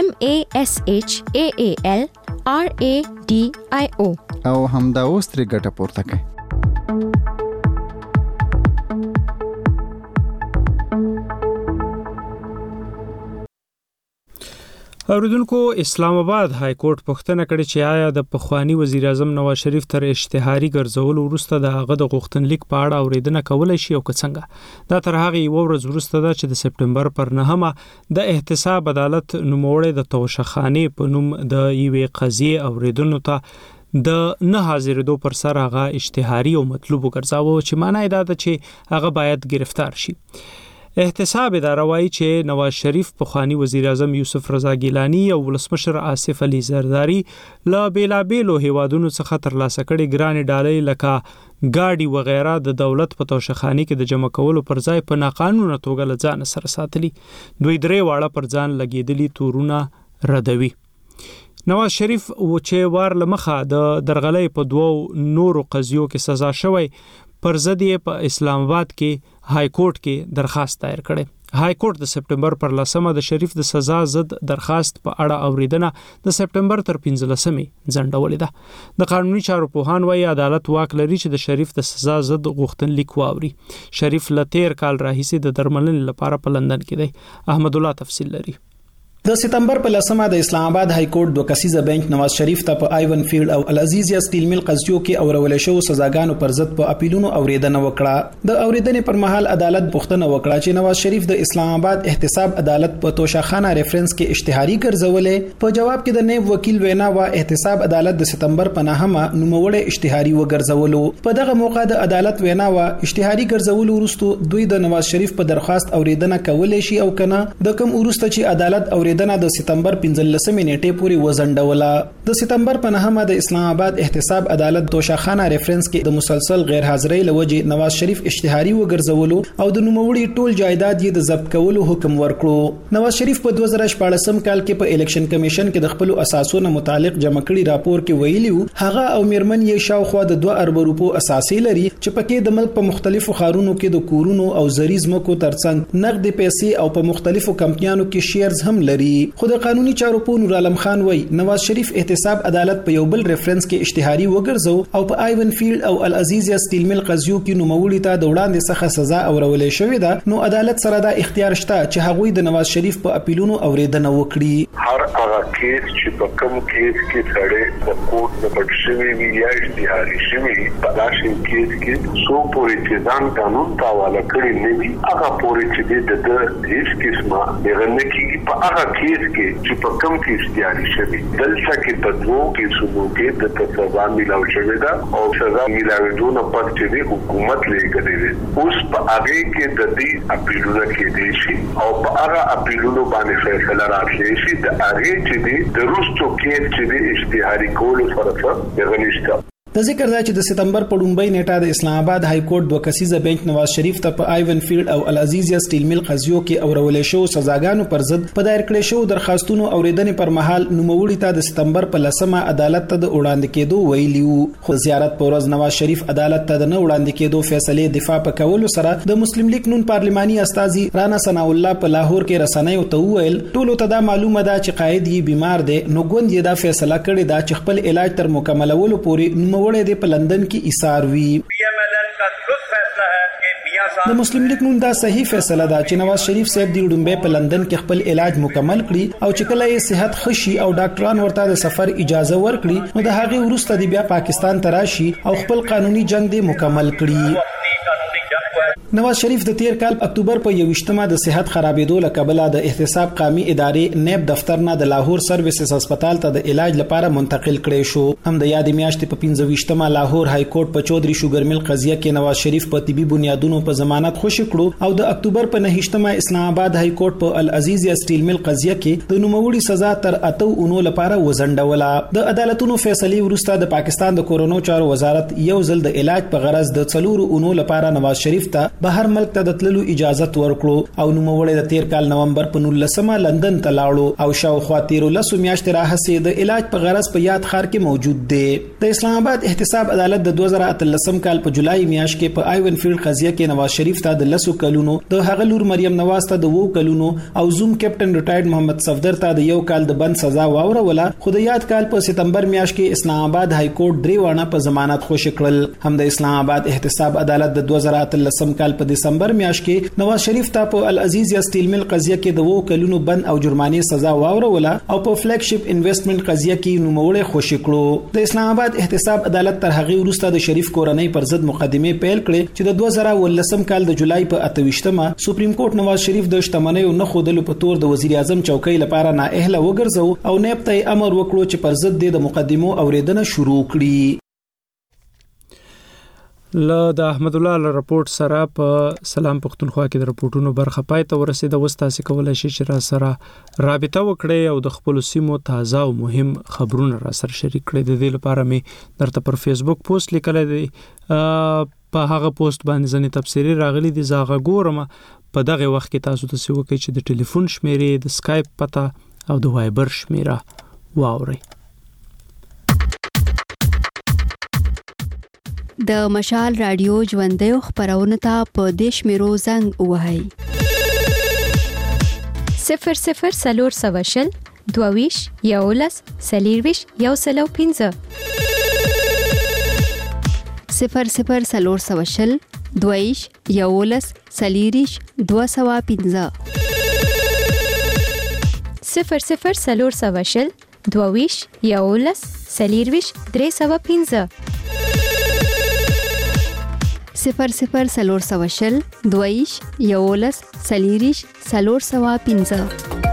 MASHAALRADIO او همدا اوس ترې ګټه پورته کړئ اوریدونکو اسلام آباد های کورټ پوښتنه کړې چې آیا د پخوانی وزیر اعظم نواز شریف تر اشتهاري ګرځول وروسته د هغه د غوښتنلیک په اړه اوریدنه کولای شي او څنګه دا تر هغه یو ورځ وروسته ده چې د سپټمبر پر 9مه د احتساب عدالت نوموړی د توشخانه په نوم د یوې قضیې اوریدنو ته د نه حاضرېدو پر سر هغه اشتهاري او مطلوب ګرځاوه چې معنی دا ده چې هغه باید گرفتار شي احتساب اداره وايي چې نواز شریف پخوانی وزیر اعظم یوسف رضا ګیلانی او ولسمشر آصف علي زرداری له بیلابېلو هیوادونو څخه ترلاسه کړي ګرانې ډالۍ لکه گاډي وغیرہ د دولت په توشخانه کې د جمع کولو پر ځای په ناقانونه توګه لځان سره ساتلي دوی درې واړه پر ځان لګیدلي تورونه ردوي نواز شریف چې وار لمخه د درغلۍ په 2 نورو قضیو کې سزا شوی پر ضد په اسلام آباد کې های کورټ کې درخواست دایر کړي های کورټ د سپټمبر پر 10مه د شریف د سزا ضد درخواست په اړه اوریدنه د سپټمبر تر 15مې ځنډولې ده د قانوني چارو پوهان وايي عدالت واک لري چې د شریف د سزا ضد غوښتنلیک واوري شریف ل 13 کال راهیسې د درملنې لپاره په لندن کې دی احمد الله تفصیل لري د سپتمبر په 10مه د اسلام آباد های کورټ 2 کسیزه بنچ نواز شریف ته په آیون فیلډ او العزیز یا سټیل میل قضیو کې اورول شو سزاګانو پر ضد په اپیلونو اوریدنه وکړه د اوریدنې پر مهال عدالت پوښتنه وکړه چې نواز شریف د اسلام آباد احتساب عدالت په توشخانه ریفرنس کې اشتهاري ګرځولې په جواب کې د نیب وکیل وینا وا احتساب عدالت د سپتمبر په 9مه نوموړی اشتهاري وګرځولو په دغه موقع د عدالت وینا وا اشتهاري ګرځولو وروسته دوی د نواز شریف په درخواست اوریدنه کولای شي او کنه د کوم وروسته چې عدالت اوریدنه د سپتمبر 15 نیټې پورې وزندوله. د سپتمبر په 9مه د اسلام آباد احتساب عدالت توشاخانه ریفرنس کې د مسلسل غیر حاضرۍ لوجې نواز شریف اشتهاري وګرځولو او د نوموړي ټول جایداد یې د ضبط کولو حکم ورکړو. نواز شریف په 2014 کال کې په الیکشن کمیشن کې د خپل اساسونو متعلق جمع کړي راپور کې ویلي هغه او میرمن یې شاوخوا د 2 ارب روپو اساسي لري چې پکې د ملک په مختلفو خارونو کې د کورونو او زریز مکو ترڅنګ نقد پیسې او په مختلفو کمپنیانو کې شیرز هم لري. خو د قانوني چارو په نور عالم خان وای نواز شریف احتساب عدالت په یو بل ریفرنس کې اشتهاري وګرځو او په آیون فیلډ او العزیزیا سټیل مل قضیو کې نوموړي ته د وړاندې څخه سزا اورولې شوې ده نو عدالت سره دا اختیار شته چې هغوی د نواز شریف په اپیلونو اوریدنه وکړي. هر هغه کیس چې په کوم کیس کې سړی د کوټ نه پټ شوی وي یا اشتهاري شوی په داسې کیس کې سو پورې چې ځان قانون ته حواله کړی نه وي هغه پورې چې د هیڅ قسمه دغه کېږي په هغه کیس کې چې په کوم کې اشتهاري شوی دلته کې په دوه کیسونو کې د سزا ملاو شوی ده او سزا ملاوېدو نه پس چې حکومت لګړي وي اوس په هغه کې د دې اپیلونه کې دي شي او په هغه اپیلونو باندې فیصله راځي شي د هغه چې د روستو کې چې اشتهاري کول سره دغه نشته. د ذکر دا چې د سپتمبر په لومړۍ نیټه د اسلام آباد های کورټ 2 کسیزه بنچ نواز شریف ته په آیون فیلډ او العزیزیا سټیل مل قضیو کې اورولې شو سزاګانو پر ضد په دایر کړې شو درخواستونو اوریدنې پر مهال نوموړي ته د سپتمبر په 10مه عدالت ته د وړاندې کېدو ویلیو. خو زیارت پر ورځ نواز شریف عدالت ته د نه وړاندې کېدو فیصله دفاع په کولو سره د مسلم لیگ نون پارلماني استاذي رانا ثنا الله په لاهور کې رسنیو ته وویل ټولو ته دا معلومه ده چې قائد یې بیمار دی نو ګوند یې دا فیصله کړې ده چې خپل علاج تر مکملولو پورې نوموړي د په لندن کی ایثار وی. د مسلم لیگ نون دا صحیح فیصله ده چې نواز شریف صاحب د ډومبه په لندن کې خپل علاج مکمل کړي او چې کله یې صحت خشي او ډاکټران ورته د سفر اجازه ورکړي نو د هغه وروسته د بیا پاکستان ته راشي او خپل قانوني جنگ دې مکمل کړي. نواز شریف د تیر کال اکتوبر په 21مه د صحت خرابېدو له کبله د احتساب قومي ادارې نیب دفتر نه د لاهور سرویسز هسپتال ته د علاج لپاره منتقل کړي شو. هم د یاد میاشتې په 25مه لاهور های کورټ په چودري شوګر مل قضیه کې نواز شریف په طبي بنیادونو په ضمانت خوشی کړو او د اکتوبر په 9مه اسلام آباد های کورټ په العزیزیا سټیل مل قضیه کې د نوموړي سزا تر 8 اونو لپاره وزندوله. د عدالتونو فیصله وروسته د پاکستان د کورونو چارو وزارت یو ځل د علاج په غرض د 4 اونو لپاره نواز شریف ته بهر ملک ته د تللو اجازه ورکړو او نوموړي د تیر کال نومبر په 19مه لندن ته لاړو او شاوخوا 13 میاشتې راهسې د علاج په غرض په یاد ښار کې موجود دی. د اسلام آباد احتساب عدالت د 2013 کال په جولای میاشت کې په آیون فیلډ قضیه کې نواز شریف ته د 10 کلونو د هغه لور مریم نواز ته د 2 کلونو او زوم کیپټن ریټایرډ محمد صفدر ته د 1 کال د بند سزا واوروله. خو د یاد کال په سپتمبر میاشت کې اسلام آباد های کورټ 3 وانه په ضمانت خوشی کړل. هم د اسلام آباد احتساب عدالت د 2013 کال په دسمبر میاشت کې نواز شریف ته په العزیزیا سټیل مل قضیه کې د 2 کلونو بند او جرمانې سزا واوروله او په فلیګ شپ انویسټمنټ قضیه کې نوموړي خوشی کړو. د اسلام آباد احتساب عدالت تر هغه وروسته د شریف کورنۍ پر ضد مقدمه پیل کړې چې د 2019 کال د جولای په 28مه سپریم کورټ نواز شریف د شتمنیو نه خودلو په تور د وزیر اعظم چوکۍ لپاره نااهله وګرځو او نیب ته امر وکړو چې پر ضد د مقدمو اوریدنه شروع کړي. له د احمد الله له رپورت سره په سلام پښتونخوا کې د رپورټونو برخه پای ته ورسېده. اوس تاسو کولای شئ چې را سره رابطه وکړئ او د خپل سیمو تازه او مهم خبرونه را سره شریک کړئ. د دې لپاره مې درته پر فیسبوک پوسټ لیکلی دی. په هغه پوسټ باندې ځنې تفسیری راغلي دي زه ګورم. په دغه وخت کې تاسو ته څه وکړئ چې د ټلیفون شمیرې د سکایپ پته او د وایبر شمیره واورئ. د مشال رادیو ژوندۍ خبرونه ته په دیش میرو زنګ وهاي 00 سلور سواشل دوویش یولس سلیرویش یوسلو 15 00 سلور سواشل دوویش یولس سلیریش 215 00 سلور سواشل دوویش یولس سلیرویش 315 00 سلور سواشل دویش یولس سلیریش سلور سوا 15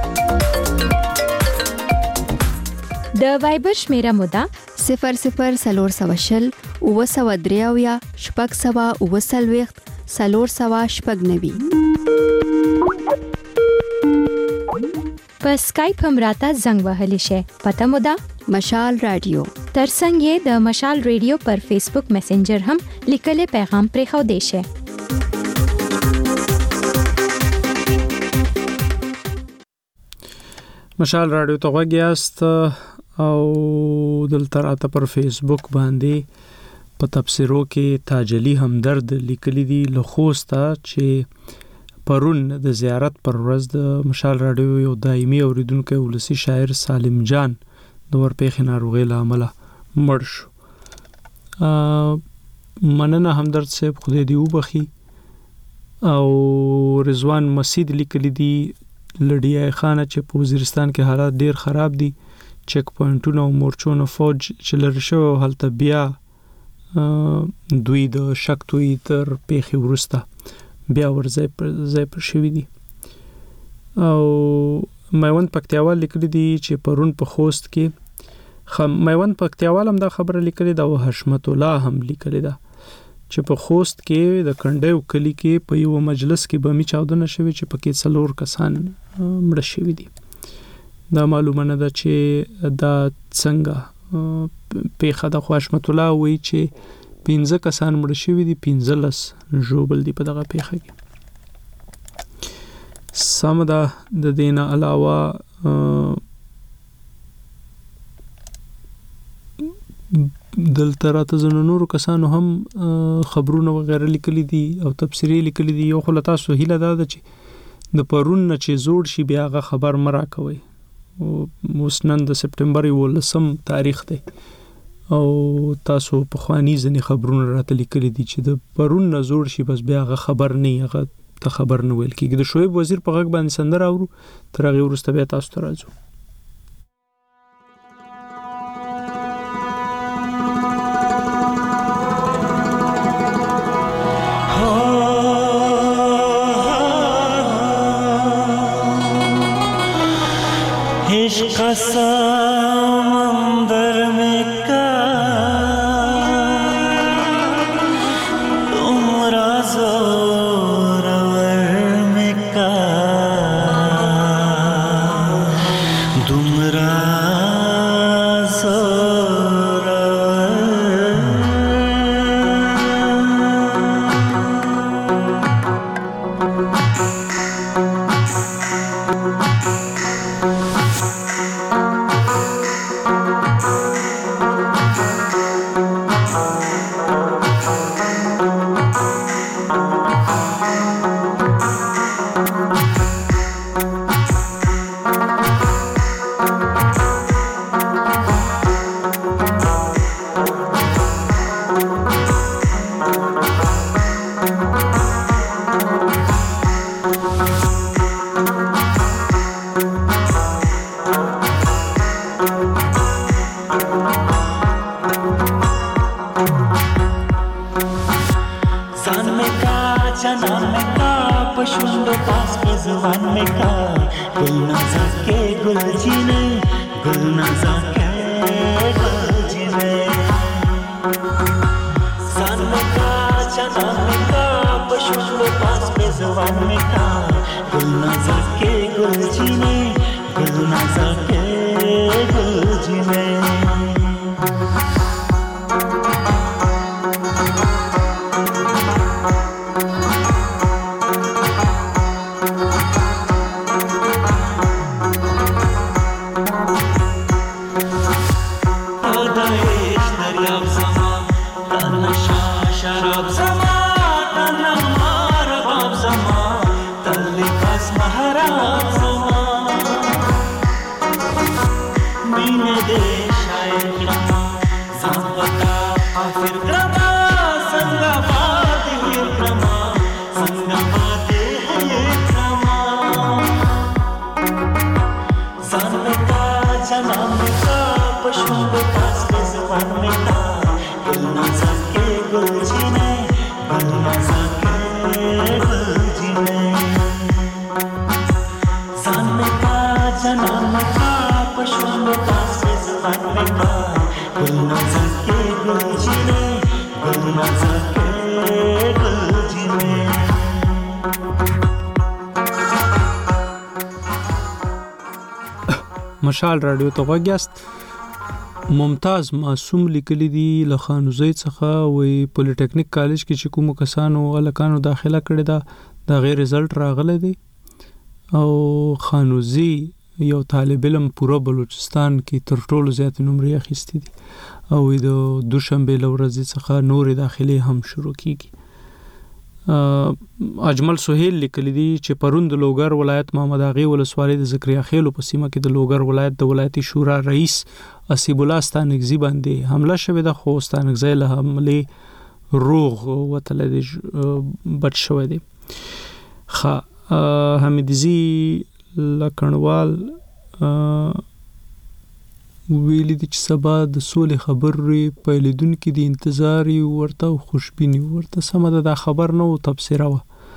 د وایبر شمیره مودا 00 سلور سواشل او سوا دریاویا شپږ سوا او سلويخت سلور سوا شپږ نوي په اسکایپ هم راته زنګ وهلی شئ. پته مو ده مشال رادیو. ترڅنګ یې د مشال رادیو پر فیسبوک میسنجر هم لیکلي پیغام پرېښودی شئ. مشال رادیو ته غوږ یاست او دلته راته پر فیسبوک باندې په تبصرو کې تاجلی همدرد لیکلي دي له خوسته چې پرون د زیارت پر ورځ د مشال رادیو یو دایمي اوریدونکو ولسی شاعر سالم جان د ورپېښې ناروغۍ له امله مړ شو. مننه همدرد صاحب، خدای دې وبخي. او رضوان مسید لیکلي دي لډیا خانه چې په وزیرستان کې حالات ډیر خراب دي، چک پوینټونو او مورچونو فوج چې لری شو هلته بیا دوی د شک توي تر پیښې ورسته بیا ورځي پر شوی دي. او میوند پکتیاوال لیکلي دي چې پرون په خوست کې میوند پکتیاوال هم دا خبره لیکلي ده او حشمت الله هم لیکلي ده چې په خوست کې د کنډیو کلی کې په یو مجلس کې بمي چاودنه شوې چې پکې 4 کسان مړه شوي دي. دا معلومه نه ده چې دا څنګه پیښه د حشمت الله وایي چې 15 کسان مړه شوي دي، 15 ژوبل دي په دغه پیښه کې. سم ده. د دینه علاوه دلته راته زنو نورو کسانو هم خبرونه وغیرہ لیکلي دي او تفسیری لیکلي دي. یو خلک تاسو هیله ده چې د پرون نه چې زوړ شي بیا غ خبر مرا کوي. اوس نن د سپټمبر 18 تاریخ دی او تاسو په خواني ځنې خبرونه راته لیکلي دي چې د پرون نه زوړ شي بس بیا غ خبر نه هغه ته خبر نه ویل کیږي. د شعیب وزیر په غږ باندې سندره اورو، تر هغه وروسته بیا تاسو ته راځو. इश्क समंदर में का तुमरा जोरवर में का तुमरा مشال رادیو ته غوږیاست. ممتاز معصوم لیکلی دی له خانوزی څخه وی پولیټیکنیک کالج کې چې کوم کسانو الکانو داخله کړی دا د غیر رزلټ راغلی دی او خانوزی یو طالب علم پورا بلوچستان کې تر ټولو زیات نمرې اخیستې دي او د دوشنبه لورځ څخه نور داخلي هم شروع کیږي. اجمل سہیل لیکلی دی چې پروند لوګر ولایت محمد اغي ولسوالۍ د زکریا خیلو په سیمه کې د لوګر ولایت د ولایتي شورا رئیس اسیب الله ستانګزی باندې حمله شوې ده خو ستانګزی له حمله روغ وتل دی بچ شوې دی. حمیدزی لکنوال ویلی د سبا د سولې خبرې پیلیدونکو د انتظار ورته خوشبینی ورته سمه ده خبر نو تبصره و.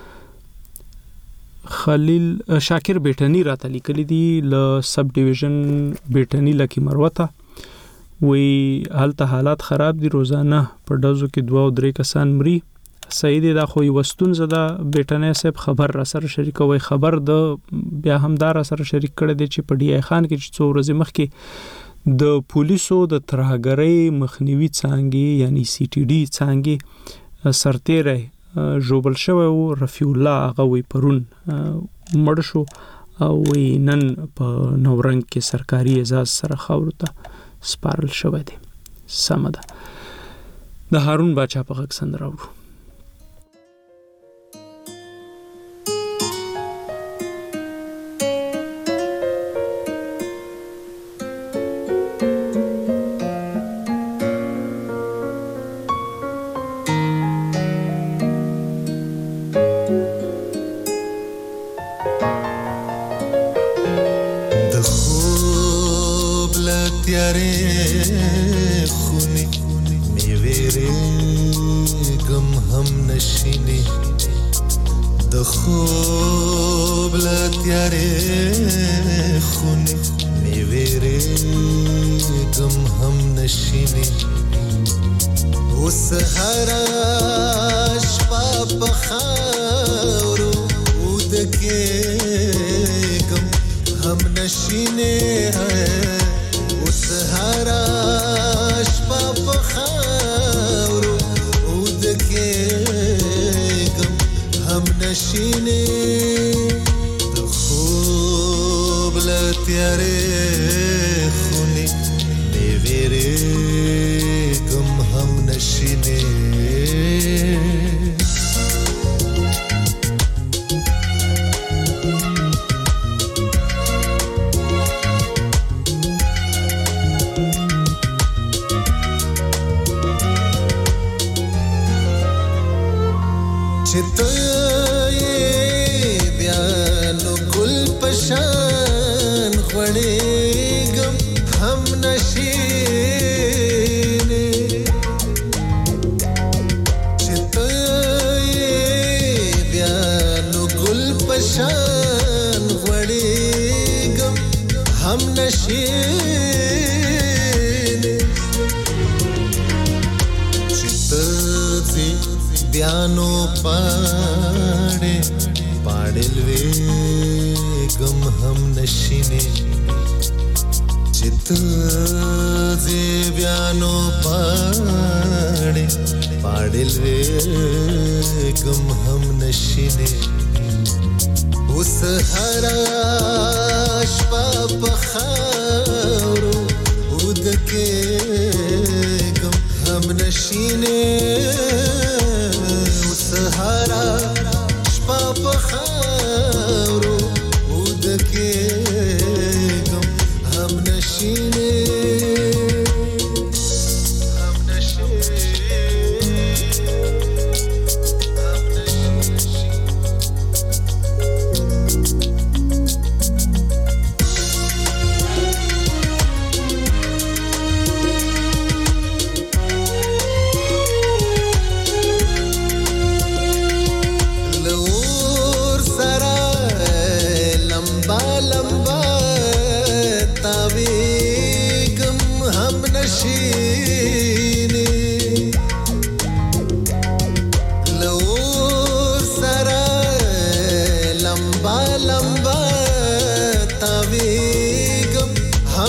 خلیل شاکر بیٹنی راته لیکلی دی ل سب ډیویژن بیٹنی لکی مروته وی حالت حالات خراب دي روزانه په دزو کې 2 او 3 کسان مري. سعید دا خو وستون زده بیٹنی صاحب خبر را سره شریک وي خبر د بیا همدار سره شریک کړی دی چې په ډی ای خان کې 2 ورځې مخکې د پولیسو د ترهګرۍ مخنیوي څانګې یعنی سی ټی ډی څانګې سرتیری جوبل شوی او رفیع الله هغه وی پرون مړ شو او نن په نورنګ کې سرکاري اعزاز سره خاورو ته سپارل شوی دی. سمه ده د هارون باچا په غږ سندره اورو.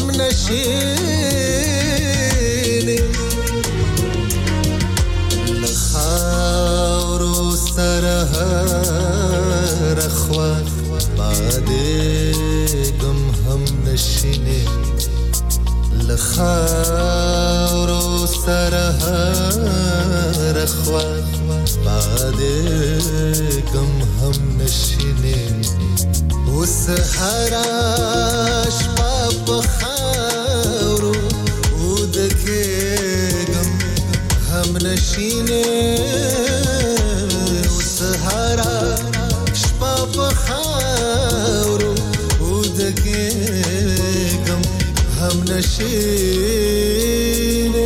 هم نشینې لخاورو سره هر خوا بادېږم هم نشینې لخاورو سره هر خوا بادېږم هم نشینې اوس هره شپه په خاورو ودکېږم هم نشینې اوس هره شپه په خاورو ودکېږم هم نشینې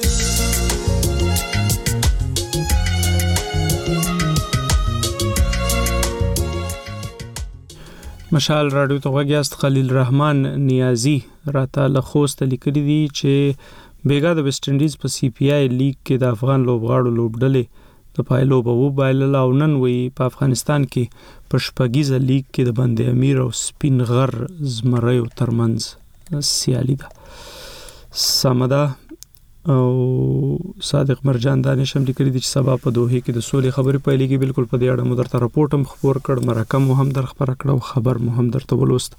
مشال رادیو ته غوږیاست. خلیل رحمان نیازی راته له خوست لیکلي دي چې بیګا د ویسټ انډیز په سی پی آی لیګ کې د افغان لوبغاړو لوبډلې د پایلو به وبایلل او نن وی په افغانستان کې په شپږیزه لیګ کې د بند امیر او سپین غر زمریو ترمنځ سیالي ده. سمدا او صادق مرجان دانش هم لیکلي دي چې سبا په دوحه کې د سولې خبرې پیلېږي. بالکل په دې اړه مو درته راپورټ هم خبر کړ، مرکه مو هم در خبر کړ او خبر مو هم درته ولوست.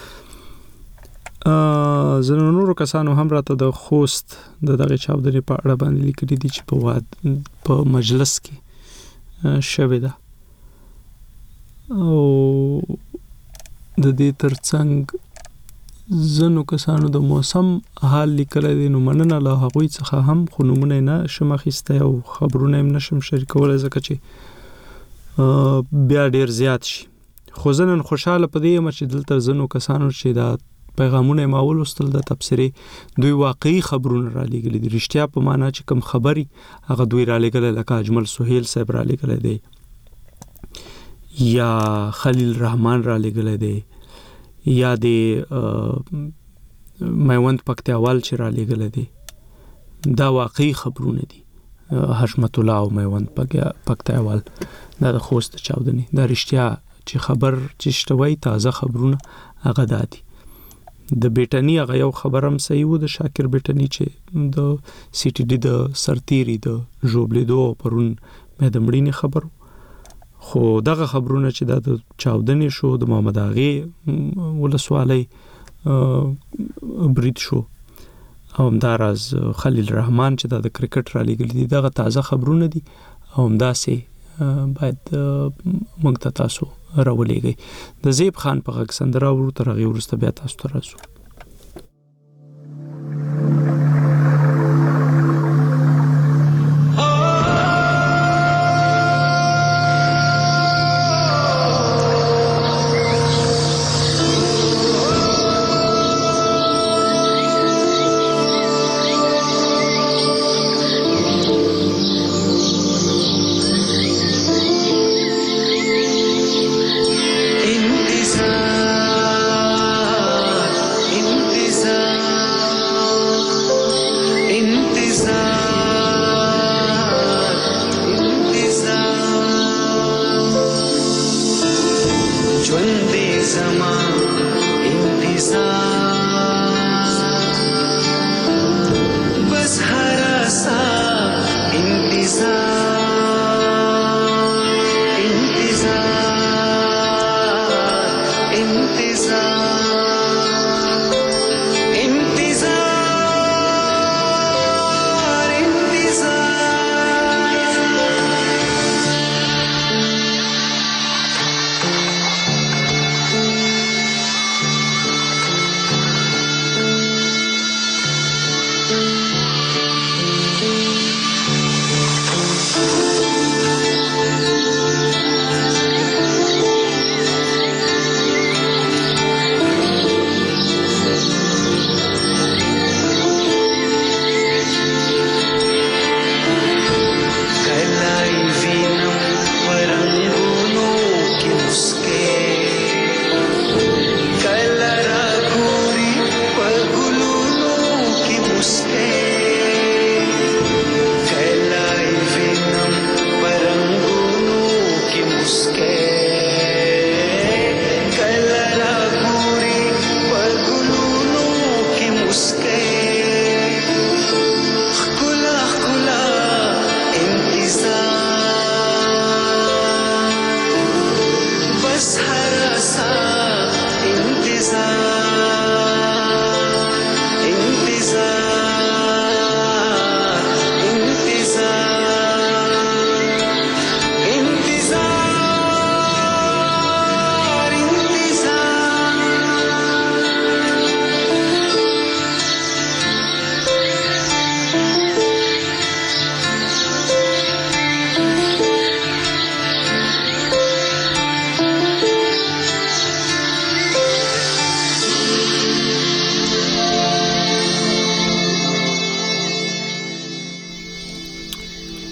زنه نورو کسانو هم راته د خوست د دغه چاودنې په اړه باندې لیکلي دي چې په مجلس کې شوې ده او د دې ترڅنګ زنو کسانو د موسم حال لیکلی دی. نو مننه له هغوی څخه هم خو نومونه نه شم اخیستی او خبرونه هم نشم شریکولی ځکه چې بیا ډیر زیات شي. خو زه نن خوشحاله په دې یم چې دلته زنو کسانو چې دا پیغامونه یې ما ولوستل د تبصرې دوی واقعي خبرونه را لیږلي دي، رښتیا په معنا چې کوم خبري هغه دوی را لیږلی لکه اجمل سهیل صاحب را لیږلی دی یا خلیل رحمان را لیږلی دی یا د میوند پکتیاوال چې را لیږلی دی. دا واقعي خبرونه دي. حشمت الله او میوند پکتیاوال دا د خوست چاودنې دا رښتیا چې خبر چې شتوي تازه خبرونه هغه دادي. د بیٹنی هغه یو خبرم صحیح و د شاکر بیٹنی چې د سی ټی ډی د سرتیری د جوبلیدو پرون مې د مړینې خبرو، خو دغه خبرونه چې د چاودنې شو د محمد اغه ولسوالۍ برید شو او همداراز خلیل رحمان چې د کرکټ را لګل دي دغه تازه خبرونه دي او همداسې باید موږ ته تاسو راولېږئ. د زیب خان په غږ سندره ورو تر هغې وروسته بیا تاسو ته راځو.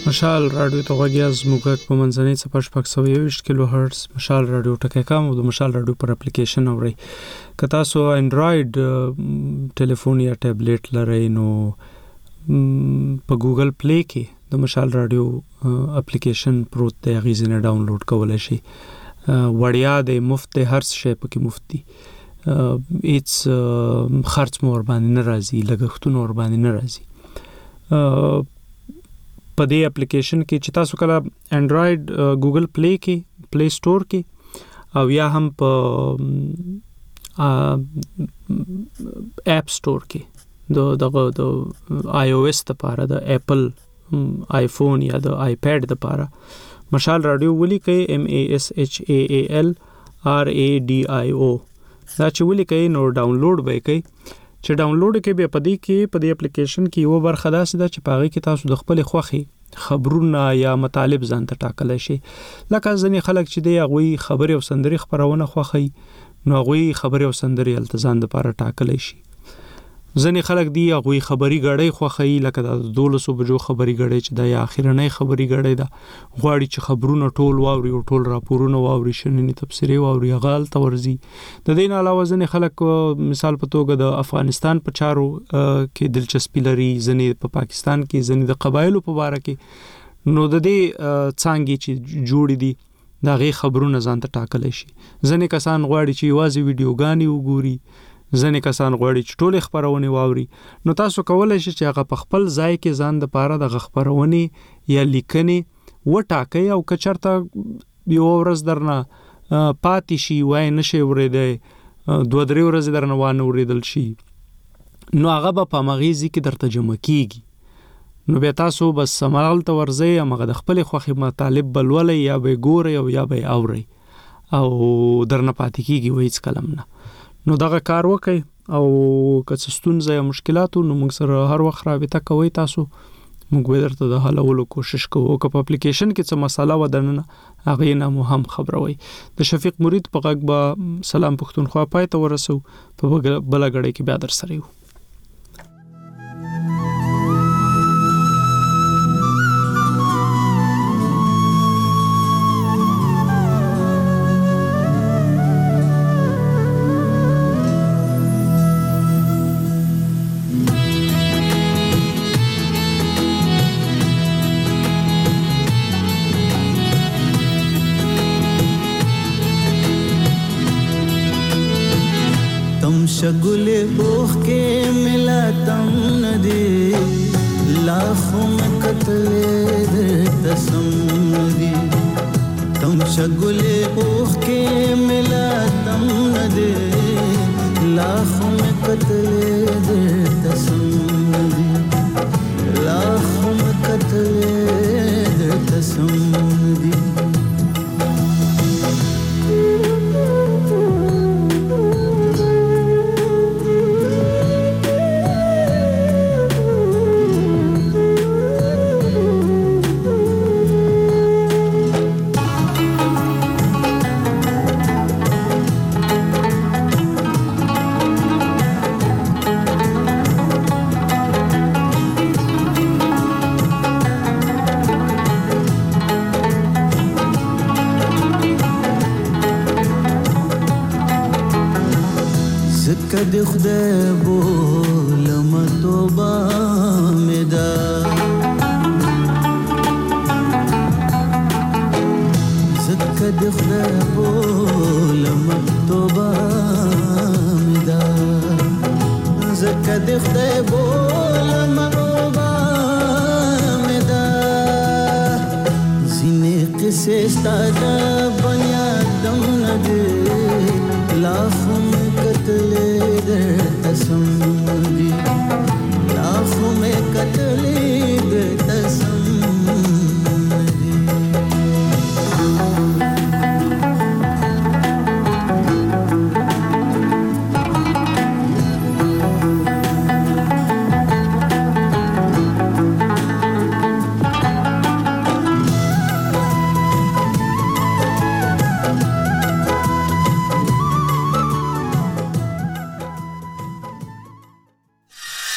مشال رادیو ته غوږیاز موږ په منځنۍ څپه 620 کیلو هرتز مشال رادیو ټکی کام او د مشال رادیو پر اپلیکیشن اورئ که تاسو انډراید ټلیفون یا ټابلیټ لرئ نو په ګوګل پلی کې د مشال رادیو اپلیکیشن پروت دی هغې ځینې ډاونلوډ کولی شي وړیا دی مفت دی هر شی پکې مفت دی هیڅ خرڅ مو ورباندې نه راځي لګښتونه ورباندې نه راځي په دې اپلیکیشن کې چې تاسو کله انډراید ګوګل پلی کې پلی سٹور کې او یا هم په اپ سٹور کې د آی او ایس لپاره د اپل آیفون یا د آیپیډ لپاره مشال رادیو ولیکئ MASHAAL RADIO دا چې ولیکئ نو ډاونلوډ به کړئ چې ډاونلوډ کې به په دې اپلیکیشن کې یو برخه داسې ده چې پاغي کې تاسو د خپل خوخي خبرونه یا مطالب ځان ته ټاکلی شي لکه ځینې خلک چې دی هغوی خبرې او سندرې خپرونه خوښوي نو هغوی خبرې او سندرې هلته ځان دپاره ټاکلی شي ځینې خلک دی هغوی خبري غړۍ خوښوي لکه د 12 بجو خبري غړۍ چې د اخرنۍ خبري غړۍ ده غواړي چې خبرونه ټول واوري او ټول راپورونه واوري شننې تفسیرې واوري غال تورزي د دې نه علاوه ځینې خلک مثال په توګه د افغانستان په چارو کې دلچسپي لري ځینې په پاکستان کې ځینې د قبایلو په اړه کې نو د دې څانګې چې جوړې دي دا غي خبرونه ځان ته ټاکلی شي ځینې کسان غواړي چې یوازې ویډیوګانې وګوري ځنې کسان غواړي چې ټول خبرونه واوري نو تاسو کولای شئ چې هغه په خپل ځای کې ځان د پاره د خبرونه یا لیکنې وټاکئ او کچرته یو ورځ درنه پاتې شي وای نشي ورېدای 2-3 ورځې درنه وانه ورېدل شي نو هغه په مغیزي کې درته جمع کیږي نو بیا تاسو بس سمال ته ورځي هغه د خپل خوخي مطالب بلولې یا به ګوري او یا به اوري او درنه پاتې کیږي وایي کلم نه نو دغه کار وکړئ او که څه ستونزه یا مشکلاتو نو موږ سره هر وخت رابطه کوئ تاسو موږ به درته د حلولو کوشش کوو او که په اپلیکیشن کې څه مسله ودرنه هغې نه مو هم خبروئ د شفیق مرید په غږ به سلام پښتونخوا پای ته ورسو په بله ګړۍ کې بیا در سره یو शगुले ओख के मिला तम नदी लाखों में कतले दे तसम नदी तुम शगुले ओख के मिला तम नदी लाखों में कतले दे तसम नदी लाखों में कतले दे तसम नदी کد خدای بولم توبه مدا زکد خدای بولم توبه مدا زکد خدای بولم توبه مدا زینه قصه ستاده